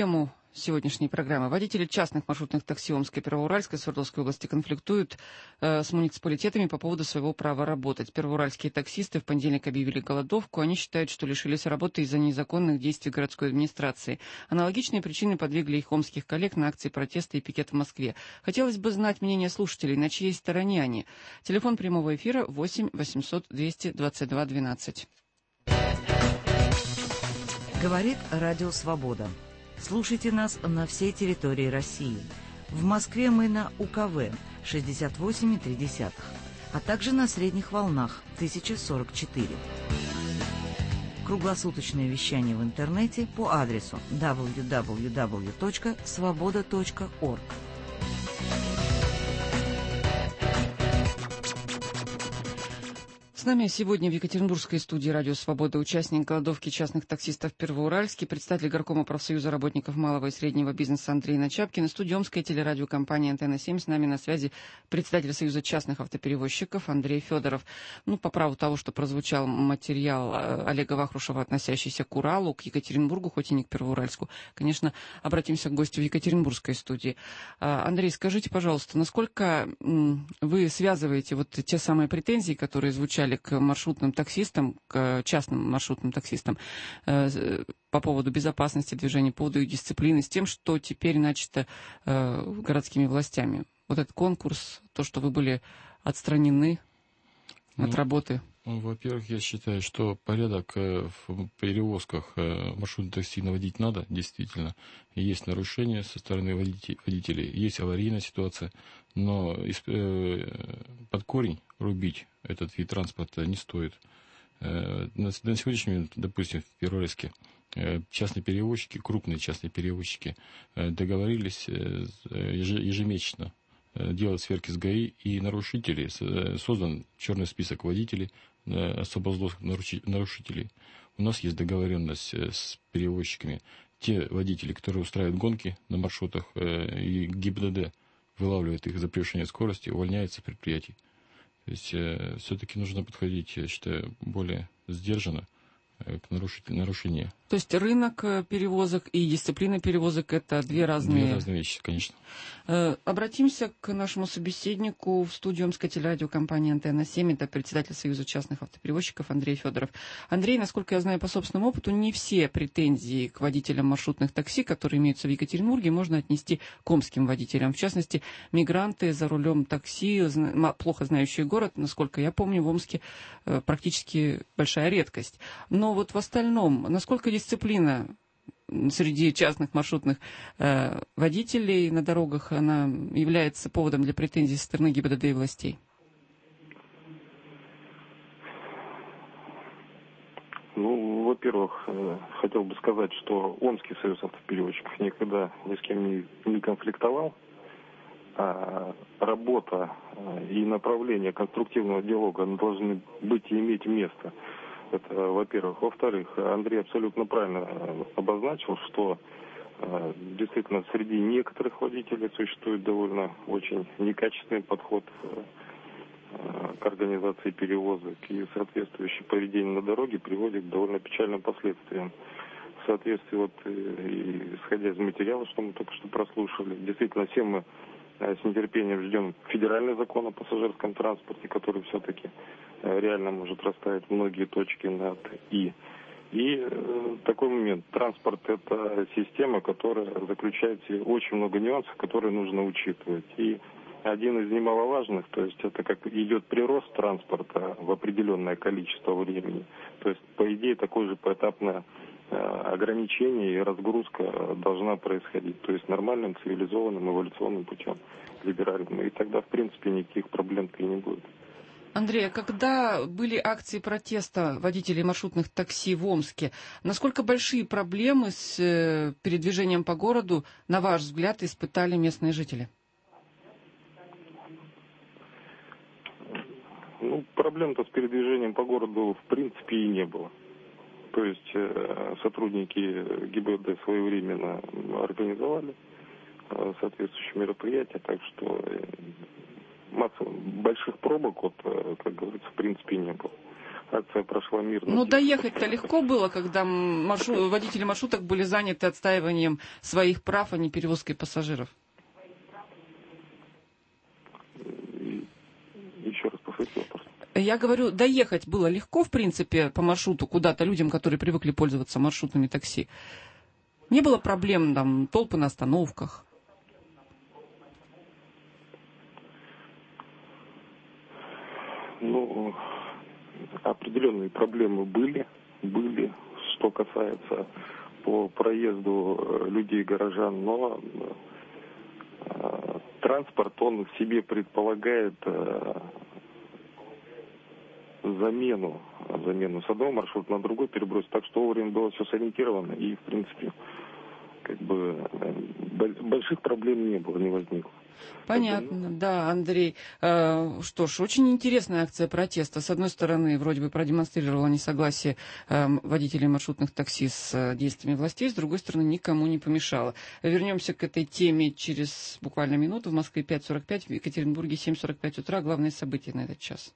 сегодняшней программы. Водители частных маршрутных такси Омской, Первоуральской, Свердловской области конфликтуют с муниципалитетами по поводу своего права работать. Первоуральские таксисты в понедельник объявили голодовку. Они считают, что лишились работы из-за незаконных действий городской администрации. Аналогичные причины подвигли их омских коллег на акции протеста и пикет в Москве. Хотелось бы знать мнение слушателей, на чьей стороне они. Телефон прямого эфира 8 800 222 12. Говорит Радио Свобода. Слушайте нас на всей территории России. В Москве мы на УКВ 68,3, а также на средних волнах 1044. Круглосуточное вещание в интернете по адресу www.svoboda.org. С нами сегодня в Екатеринбургской студии «Радио Свобода» участник голодовки частных таксистов в Первоуральске, председатель горкома профсоюза работников малого и среднего бизнеса Андрей Начапкин, и студия телерадиокомпания «Антенна-7». С нами на связи председатель Союза частных автоперевозчиков Андрей Федоров. По праву того, что прозвучал материал Олега Вахрушева, относящийся к Уралу, к Екатеринбургу, хоть и не к Первоуральску, конечно, обратимся к гостю в Екатеринбургской студии. Андрей, скажите, пожалуйста, насколько вы связываете вот те самые претензии, которые звучали к маршрутным таксистам, к частным маршрутным таксистам по поводу безопасности движения, по поводу их дисциплины, с тем, что теперь начато городскими властями? Вот этот конкурс, то, что вы были отстранены от работы. Во-первых, я считаю, что порядок в перевозках маршрутных такси наводить надо, действительно. Есть нарушения со стороны водителей, есть аварийная ситуация, но под корень рубить этот вид транспорта не стоит. На сегодняшний момент, допустим, в Первоуральске частные перевозчики, крупные частные перевозчики договорились ежемесячно делать сверки с ГАИ, и нарушители, создан черный список водителей, особо злых нарушителей. У нас есть договоренность с перевозчиками. Те водители, которые устраивают гонки на маршрутах, и ГИБДД вылавливает их за превышение скорости, увольняется с предприятий. То есть все-таки нужно подходить, я считаю, более сдержанно к нарушению. То есть рынок перевозок и дисциплина перевозок — это две разные вещи, конечно. Обратимся к нашему собеседнику в студию Омской телерадиокомпании «Антенна-7». Это председатель Союза частных автоперевозчиков Андрей Федоров. Андрей, насколько я знаю по собственному опыту, не все претензии к водителям маршрутных такси, которые имеются в Екатеринбурге, можно отнести к омским водителям. В частности, мигранты за рулем такси, плохо знающие город, насколько я помню, в Омске практически большая редкость. Но вот в остальном, насколько дисциплина среди частных маршрутных водителей на дорогах, она является поводом для претензий со стороны ГИБДД и властей? Во-первых, хотел бы сказать, что Омский союз автоперевозчиков никогда ни с кем не конфликтовал. А работа и направление конструктивного диалога должны быть и иметь место. Это, во-первых. Во-вторых, Андрей абсолютно правильно обозначил, что действительно среди некоторых водителей существует довольно очень некачественный подход к организации перевозок, и соответствующее поведение на дороге приводит к довольно печальным последствиям. В соответствии, исходя из материала, что мы только что прослушали, действительно все мы с нетерпением ждем федеральный закон о пассажирском транспорте, который все-таки реально может расставить многие точки над «и». И такой момент. Транспорт – это система, которая заключает в себе очень много нюансов, которые нужно учитывать. И один из немаловажных, то есть это как идет прирост транспорта в определенное количество времени. То есть, по идее, такое же поэтапное ограничение и разгрузка должна происходить. То есть нормальным, цивилизованным, эволюционным путем, либеральным. И тогда, в принципе, никаких проблем-то и не будет. Андрей, а когда были акции протеста водителей маршрутных такси в Омске, насколько большие проблемы с передвижением по городу, на ваш взгляд, испытали местные жители? Проблем-то с передвижением по городу в принципе и не было. То есть сотрудники ГИБДД своевременно организовали соответствующие мероприятия, так что больших пробок, как говорится, в принципе не было. акция прошла мирно. Ну, доехать-то легко было, когда водители маршруток были заняты отстаиванием своих прав, а не перевозкой пассажиров. Еще раз повторите вопрос. Я говорю, доехать было легко, в принципе, по маршруту куда-то людям, которые привыкли пользоваться маршрутными такси. Не было проблем, там, толпы на остановках. Ну, определенные проблемы были. Что касается по проезду людей, горожан, но транспорт, он в себе предполагает замену с одного маршрута на другой переброс, так что вовремя было все сориентировано и, в принципе, как бы больших проблем не возникло. Понятно, да, Андрей. Что ж, очень интересная акция протеста. С одной стороны, вроде бы продемонстрировала несогласие водителей маршрутных такси с действиями властей, с другой стороны, никому не помешала. Вернемся к этой теме через буквально минуту. В Москве 5:45, в Екатеринбурге 7:45 утра. Главные события на этот час.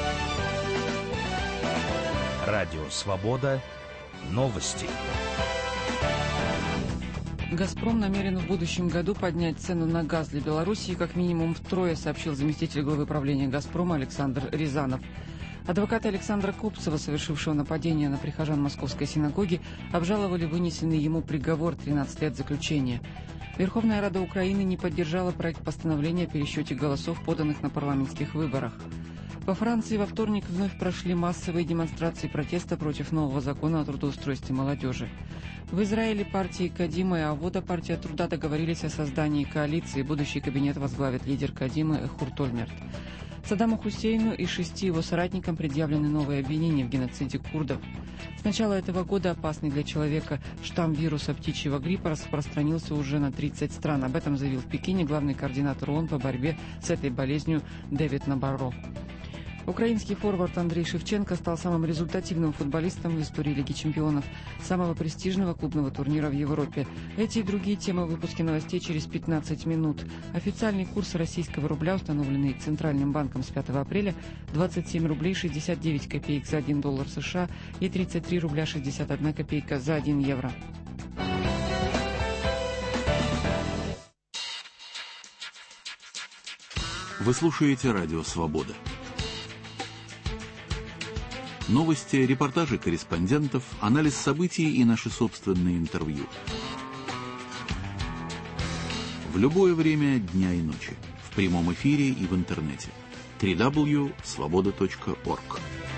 Радио «Свобода». Новости. «Газпром» намерен в будущем году поднять цену на газ для Белоруссии как минимум втрое, сообщил заместитель главы правления «Газпрома» Александр Рязанов. Адвокаты Александра Копцева, совершившего нападение на прихожан Московской синагоги, обжаловали вынесенный ему приговор 13 лет заключения. Верховная Рада Украины не поддержала проект постановления о пересчете голосов, поданных на парламентских выборах. Во Франции во вторник вновь прошли массовые демонстрации протеста против нового закона о трудоустройстве молодежи. В Израиле партии Кадима и Авода, партия труда, договорились о создании коалиции. Будущий кабинет возглавит лидер Кадимы Эхур Ольмерт. Саддаму Хусейну и 6 его соратникам предъявлены новые обвинения в геноциде курдов. С начала этого года опасный для человека штамм вируса птичьего гриппа распространился уже на 30 стран. Об этом заявил в Пекине главный координатор ООН по борьбе с этой болезнью Дэвид Набаро. Украинский форвард Андрей Шевченко стал самым результативным футболистом в истории Лиги чемпионов, самого престижного клубного турнира в Европе. Эти и другие темы в выпуске новостей через 15 минут. Официальный курс российского рубля, установленный Центральным банком с 5 апреля, 27 рублей 69 копеек за 1 доллар США и 33 рубля 61 копейка за 1 евро. Вы слушаете «Радио Свобода». Новости, репортажи корреспондентов, анализ событий и наши собственные интервью. В любое время дня и ночи. В прямом эфире и в интернете. www.svoboda.org.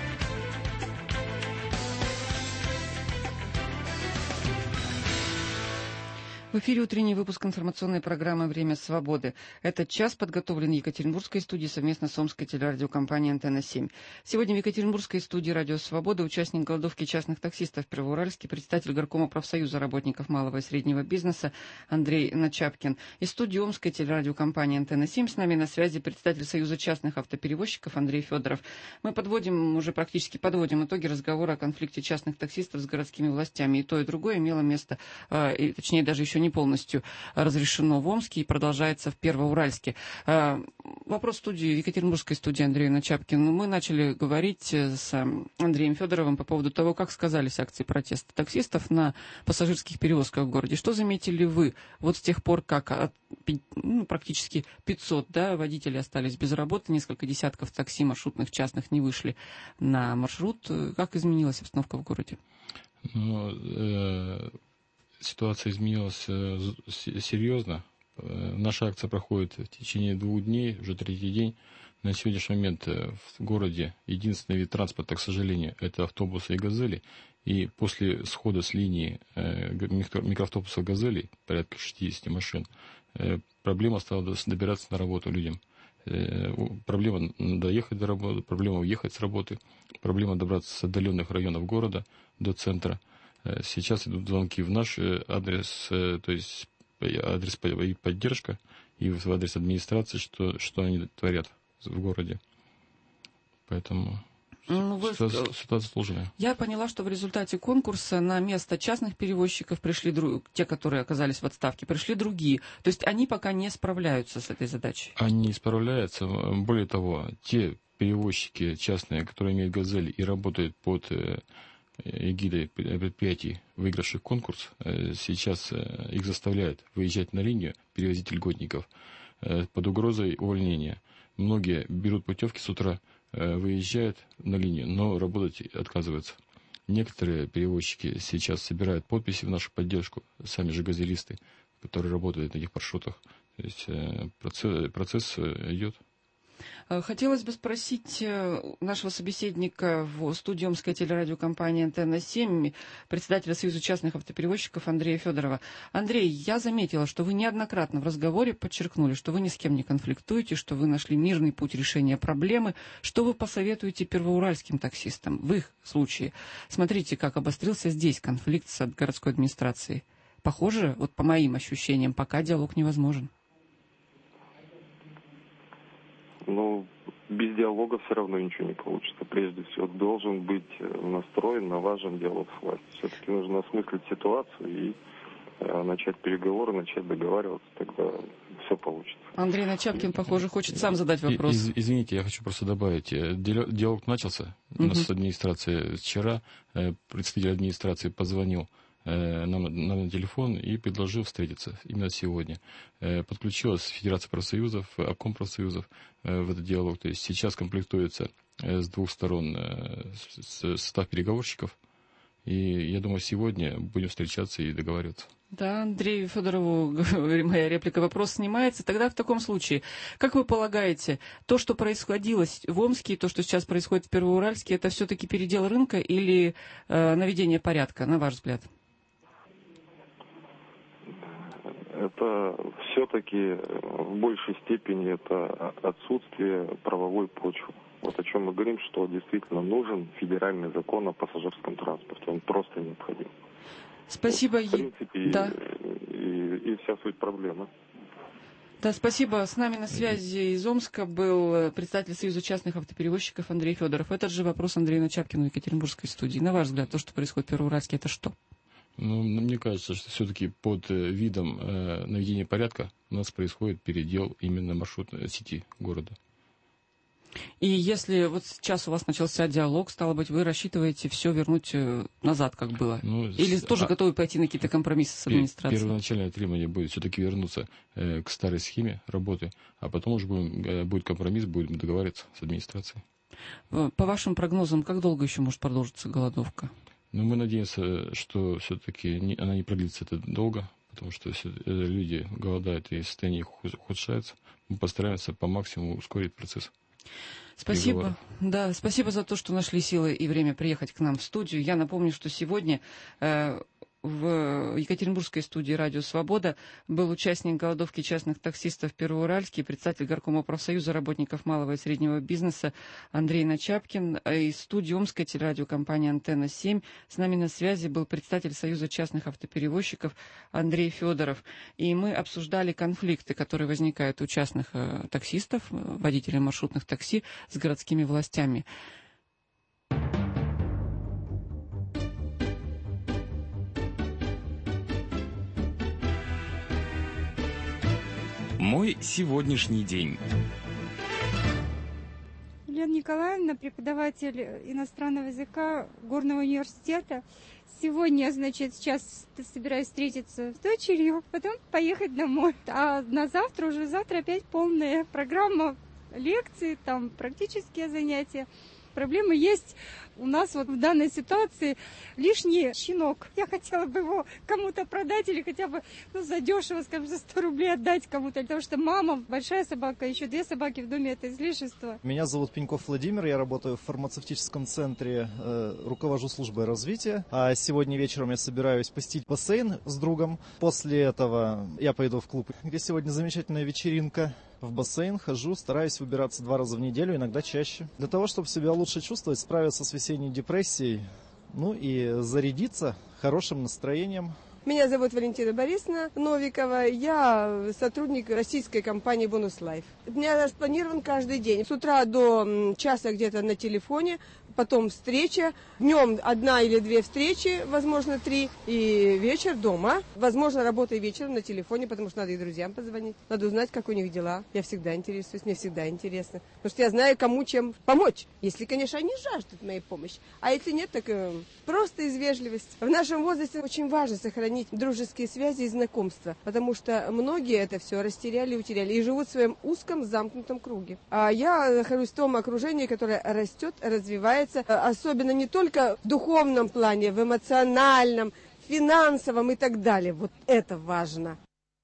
В эфире утренний выпуск информационной программы «Время свободы». Этот час подготовлен в Екатеринбургской студии совместно с Омской телерадиокомпанией «Антенна-7». Сегодня в Екатеринбургской студии «Радио Свобода» участник голодовки частных таксистов в Первоуральске, председатель горкома профсоюза работников малого и среднего бизнеса Андрей Начапкин. Из студии Омской телерадиокомпании «Антенна-7» с нами на связи председатель Союза частных автоперевозчиков Андрей Федоров. Мы уже практически подводим итоги разговора о конфликте частных таксистов с городскими властями. И то, и другое имело место, точнее даже еще не полностью разрешено в Омске и продолжается в Первоуральске. Вопрос Екатеринбургской студии Андрея Начапкина. Мы начали говорить с Андреем Федоровым по поводу того, как сказались акции протеста таксистов на пассажирских перевозках в городе. Что заметили вы вот с тех пор, как практически 500 водителей остались без работы, несколько десятков такси маршрутных частных не вышли на маршрут. Как изменилась обстановка в городе? Ситуация изменилась серьезно. Наша акция проходит в течение 2 дней, уже 3-й день. На сегодняшний момент в городе единственный вид транспорта, к сожалению, это автобусы и газели. И после схода с линии микроавтобусов «Газелей», порядка 60 машин, проблема стала добираться на работу людям. Проблема доехать до работы, проблема уехать с работы, проблема добраться с отдаленных районов города до центра. Сейчас идут звонки в наш адрес, то есть адрес и поддержка, и в адрес администрации, что они творят в городе. Поэтому ситуация сложная. Я поняла, что в результате конкурса на место частных перевозчиков пришли те, которые оказались в отставке, пришли другие. То есть они пока не справляются с этой задачей. Они не справляются. Более того, те перевозчики частные, которые имеют «Газель» и работают под эгидой предприятий, выигравших конкурс, сейчас их заставляют выезжать на линию, перевозить льготников, под угрозой увольнения. Многие берут путевки с утра, выезжают на линию, но работать отказываются. Некоторые перевозчики сейчас собирают подписи в нашу поддержку, сами же газелисты, которые работают на этих маршрутах. То есть процесс идет. Хотелось бы спросить нашего собеседника в студии Омской телерадиокомпании «Антенна-7», председателя Союза частных автоперевозчиков Андрея Федорова. Андрей, я заметила, что вы неоднократно в разговоре подчеркнули, что вы ни с кем не конфликтуете, что вы нашли мирный путь решения проблемы. Что вы посоветуете первоуральским таксистам в их случае? Смотрите, как обострился здесь конфликт с городской администрацией. Похоже, вот по моим ощущениям, пока диалог невозможен. Ну, без диалога все равно ничего не получится. Прежде всего, должен быть настроен, налажен диалог с властью. Все-таки нужно осмыслить ситуацию и начать переговоры, начать договариваться, тогда все получится. Андрей Начапкин, похоже, хочет сам задать вопрос. Извините, я хочу просто добавить. Диалог начался у нас с администрацией вчера. Представитель администрации позвонил нам на телефон и предложил встретиться именно сегодня. Подключилась Федерация профсоюзов, обком профсоюзов в этот диалог. То есть сейчас комплектуется с двух сторон состав переговорщиков. И я думаю, сегодня будем встречаться и договариваться. Да, Андрею Федорову моя реплика, вопрос снимается. Тогда в таком случае, как вы полагаете, то, что происходило в Омске, то, что сейчас происходит в Первоуральске, это все-таки передел рынка или наведение порядка, на ваш взгляд? Это все-таки в большей степени это отсутствие правовой почвы. Вот о чем мы говорим, что действительно нужен федеральный закон о пассажирском транспорте. Он просто необходим. Спасибо. В принципе, да. и вся суть проблемы. Да, спасибо. С нами на связи из Омска был председатель Союза частных автоперевозчиков Андрей Федоров. Этот же вопрос Андрею Начапкину в Екатеринбургской студии. На ваш взгляд, то, что происходит в Первоуральске, это что? Ну, мне кажется, что все-таки под видом наведения порядка у нас происходит передел именно маршрутной сети города. И если вот сейчас у вас начался диалог, стало быть, вы рассчитываете все вернуть назад, как было? Ну, или тоже готовы пойти на какие-то компромиссы с администрацией? Первоначальное требование будет все-таки вернуться к старой схеме работы, а потом уже будет компромисс, будем договариваться с администрацией. По вашим прогнозам, как долго еще может продолжиться голодовка? Ну, мы надеемся, что все-таки она не продлится это долго, потому что люди голодают и состояние их ухудшается. Мы постараемся по максимуму ускорить процесс. Спасибо. Да, спасибо за то, что нашли силы и время приехать к нам в студию. Я напомню, что сегодня в Екатеринбургской студии «Радио Свобода» был участник голодовки частных таксистов в Первоуральске, председатель горкома профсоюза работников малого и среднего бизнеса Андрей Начапкин. Из студии Омской телерадиокомпании «Антенна-7» с нами на связи был представитель Союза частных автоперевозчиков Андрей Федоров. И мы обсуждали конфликты, которые возникают у частных таксистов, водителей маршрутных такси с городскими властями. Мой сегодняшний день. Елена Николаевна, преподаватель иностранного языка Горного университета. Сегодня, сейчас собираюсь встретиться с дочерью, потом поехать домой. А на завтра, уже завтра опять полная программа лекций, там практические занятия. Проблемы есть у нас вот в данной ситуации. Лишний щенок. Я хотела бы его кому-то продать или хотя бы задешево, скажем, за 100 рублей отдать кому-то. Потому что мама, большая собака, еще 2 собаки в доме — это излишество. Меня зовут Пеньков Владимир, я работаю в фармацевтическом центре, руковожу службой развития. А сегодня вечером я собираюсь посетить бассейн с другом. После этого я пойду в клуб, где сегодня замечательная вечеринка. В бассейн хожу, стараюсь выбираться 2 раза в неделю, иногда чаще. Для того, чтобы себя лучше чувствовать, справиться с весенней депрессией, ну и зарядиться хорошим настроением. Меня зовут Валентина Борисовна Новикова. Я сотрудник российской компании «Бонус Лайф». У меня распланирован каждый день. С утра до часа где-то на телефоне, потом встреча. Днем 1 или 2 встречи, возможно 3. И вечер дома. Возможно, работаю вечером на телефоне, потому что надо и друзьям позвонить. Надо узнать, как у них дела. Я всегда интересуюсь, мне всегда интересно. Потому что я знаю, кому чем помочь. Если, конечно, они жаждут моей помощи. А если нет, так просто из вежливости. В нашем возрасте очень важно сохранить дружеские связи и знакомства. Потому что многие это все растеряли и утеряли. И живут в своем узком замкнутом круге. А я нахожусь в том окружении, которое растет, развивается. Особенно не только в духовном плане, в эмоциональном, финансовом и так далее. Вот это важно.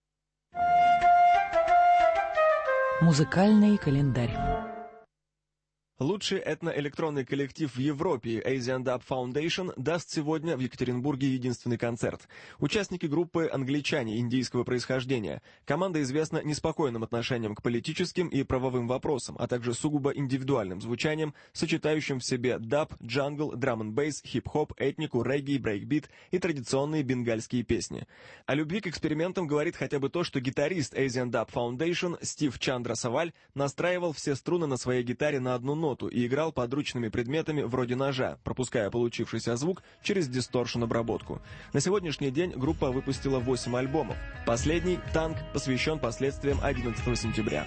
Музыкальный календарь. Лучший этноэлектронный коллектив в Европе Asian Dub Foundation даст сегодня в Екатеринбурге единственный концерт. Участники группы англичане индийского происхождения. Команда известна неспокойным отношением к политическим и правовым вопросам, а также сугубо индивидуальным звучанием, сочетающим в себе даб, джангл, драм-н-бейс, хип-хоп, этнику, регги, брейкбит и традиционные бенгальские песни. О любви к экспериментам говорит хотя бы то, что гитарист Asian Dub Foundation Стив Чандра Саваль настраивал все струны на своей гитаре на одну ноту и играл подручными предметами вроде ножа, пропуская получившийся звук через дисторшн-обработку. На сегодняшний день группа выпустила 8 альбомов. Последний, «Танк», посвящен последствиям 11 сентября.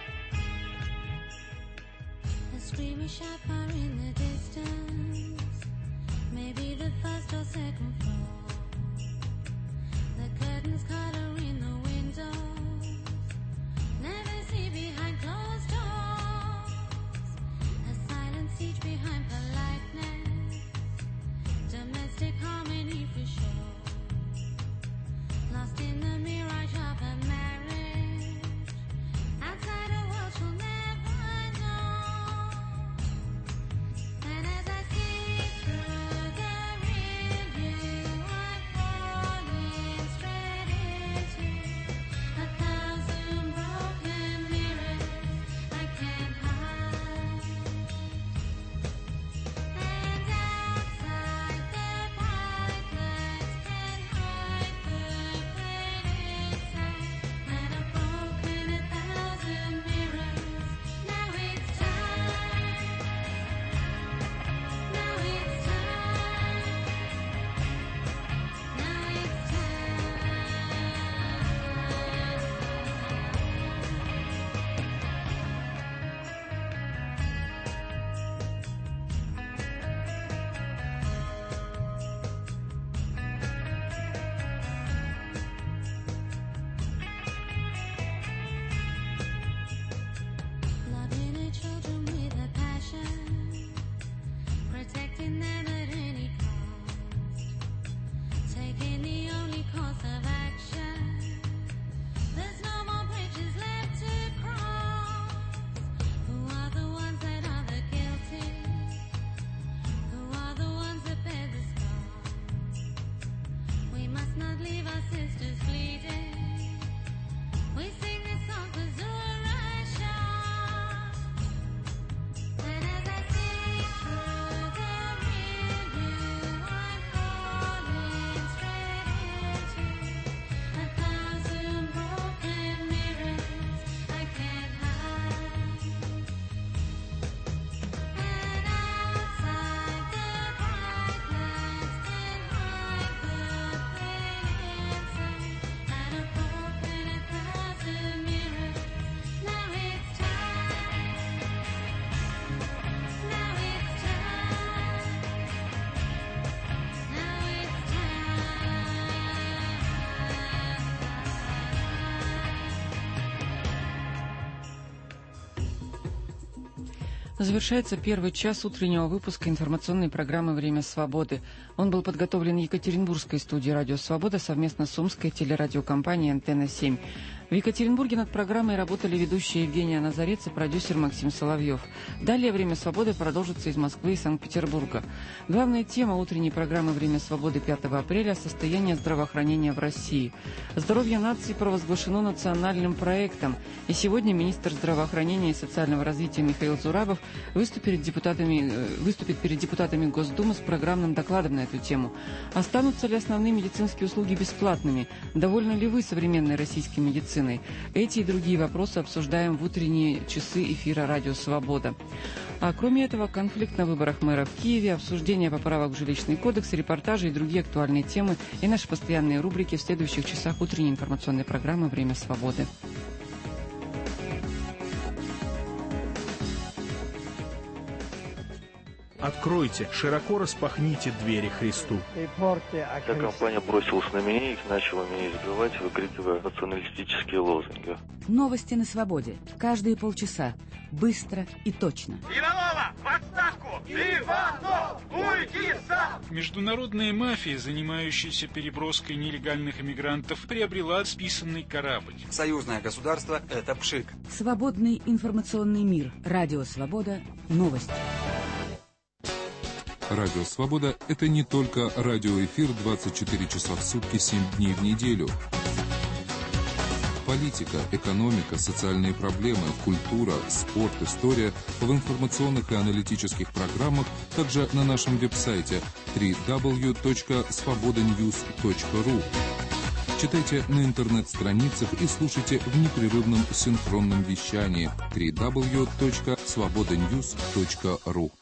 Завершается первый час утреннего выпуска информационной программы «Время свободы». Он был подготовлен Екатеринбургской студией «Радио Свобода» совместно с Омской телерадиокомпанией «Антенна-7». В Екатеринбурге над программой работали ведущие Евгения Назарец и продюсер Максим Соловьев. Далее «Время свободы» продолжится из Москвы и Санкт-Петербурга. Главная тема утренней программы «Время свободы» 5 апреля – состояние здравоохранения в России. Здоровье нации провозглашено национальным проектом. И сегодня министр здравоохранения и социального развития Михаил Зурабов выступит перед депутатами Госдумы с программным докладом на эту тему. Останутся ли основные медицинские услуги бесплатными? Довольны ли вы современной российской медициной? Эти и другие вопросы обсуждаем в утренние часы эфира «Радио Свобода». А кроме этого, конфликт на выборах мэра в Киеве, обсуждение поправок в жилищный кодекс, репортажи и другие актуальные темы и наши постоянные рубрики в следующих часах утренней информационной программы «Время свободы». Откройте, широко распахните двери Христу. Вся компания бросилась на меня и начала меня избивать, выкрикивая националистические лозунги. Новости на свободе. Каждые полчаса. Быстро и точно. Иванова, в отставку! Иванов, уйди сам! Международная мафия, занимающаяся переброской нелегальных иммигрантов, приобрела списанный корабль. Союзное государство – это пшик. Свободный информационный мир. Радио Свобода. Новости. Радио «Свобода» — это не только радиоэфир 24 часа в сутки, 7 дней в неделю. Политика, экономика, социальные проблемы, культура, спорт, история в информационных и аналитических программах, также на нашем веб-сайте www.svobodanews.ru. Читайте на интернет-страницах и слушайте в непрерывном синхронном вещании www.svobodanews.ru.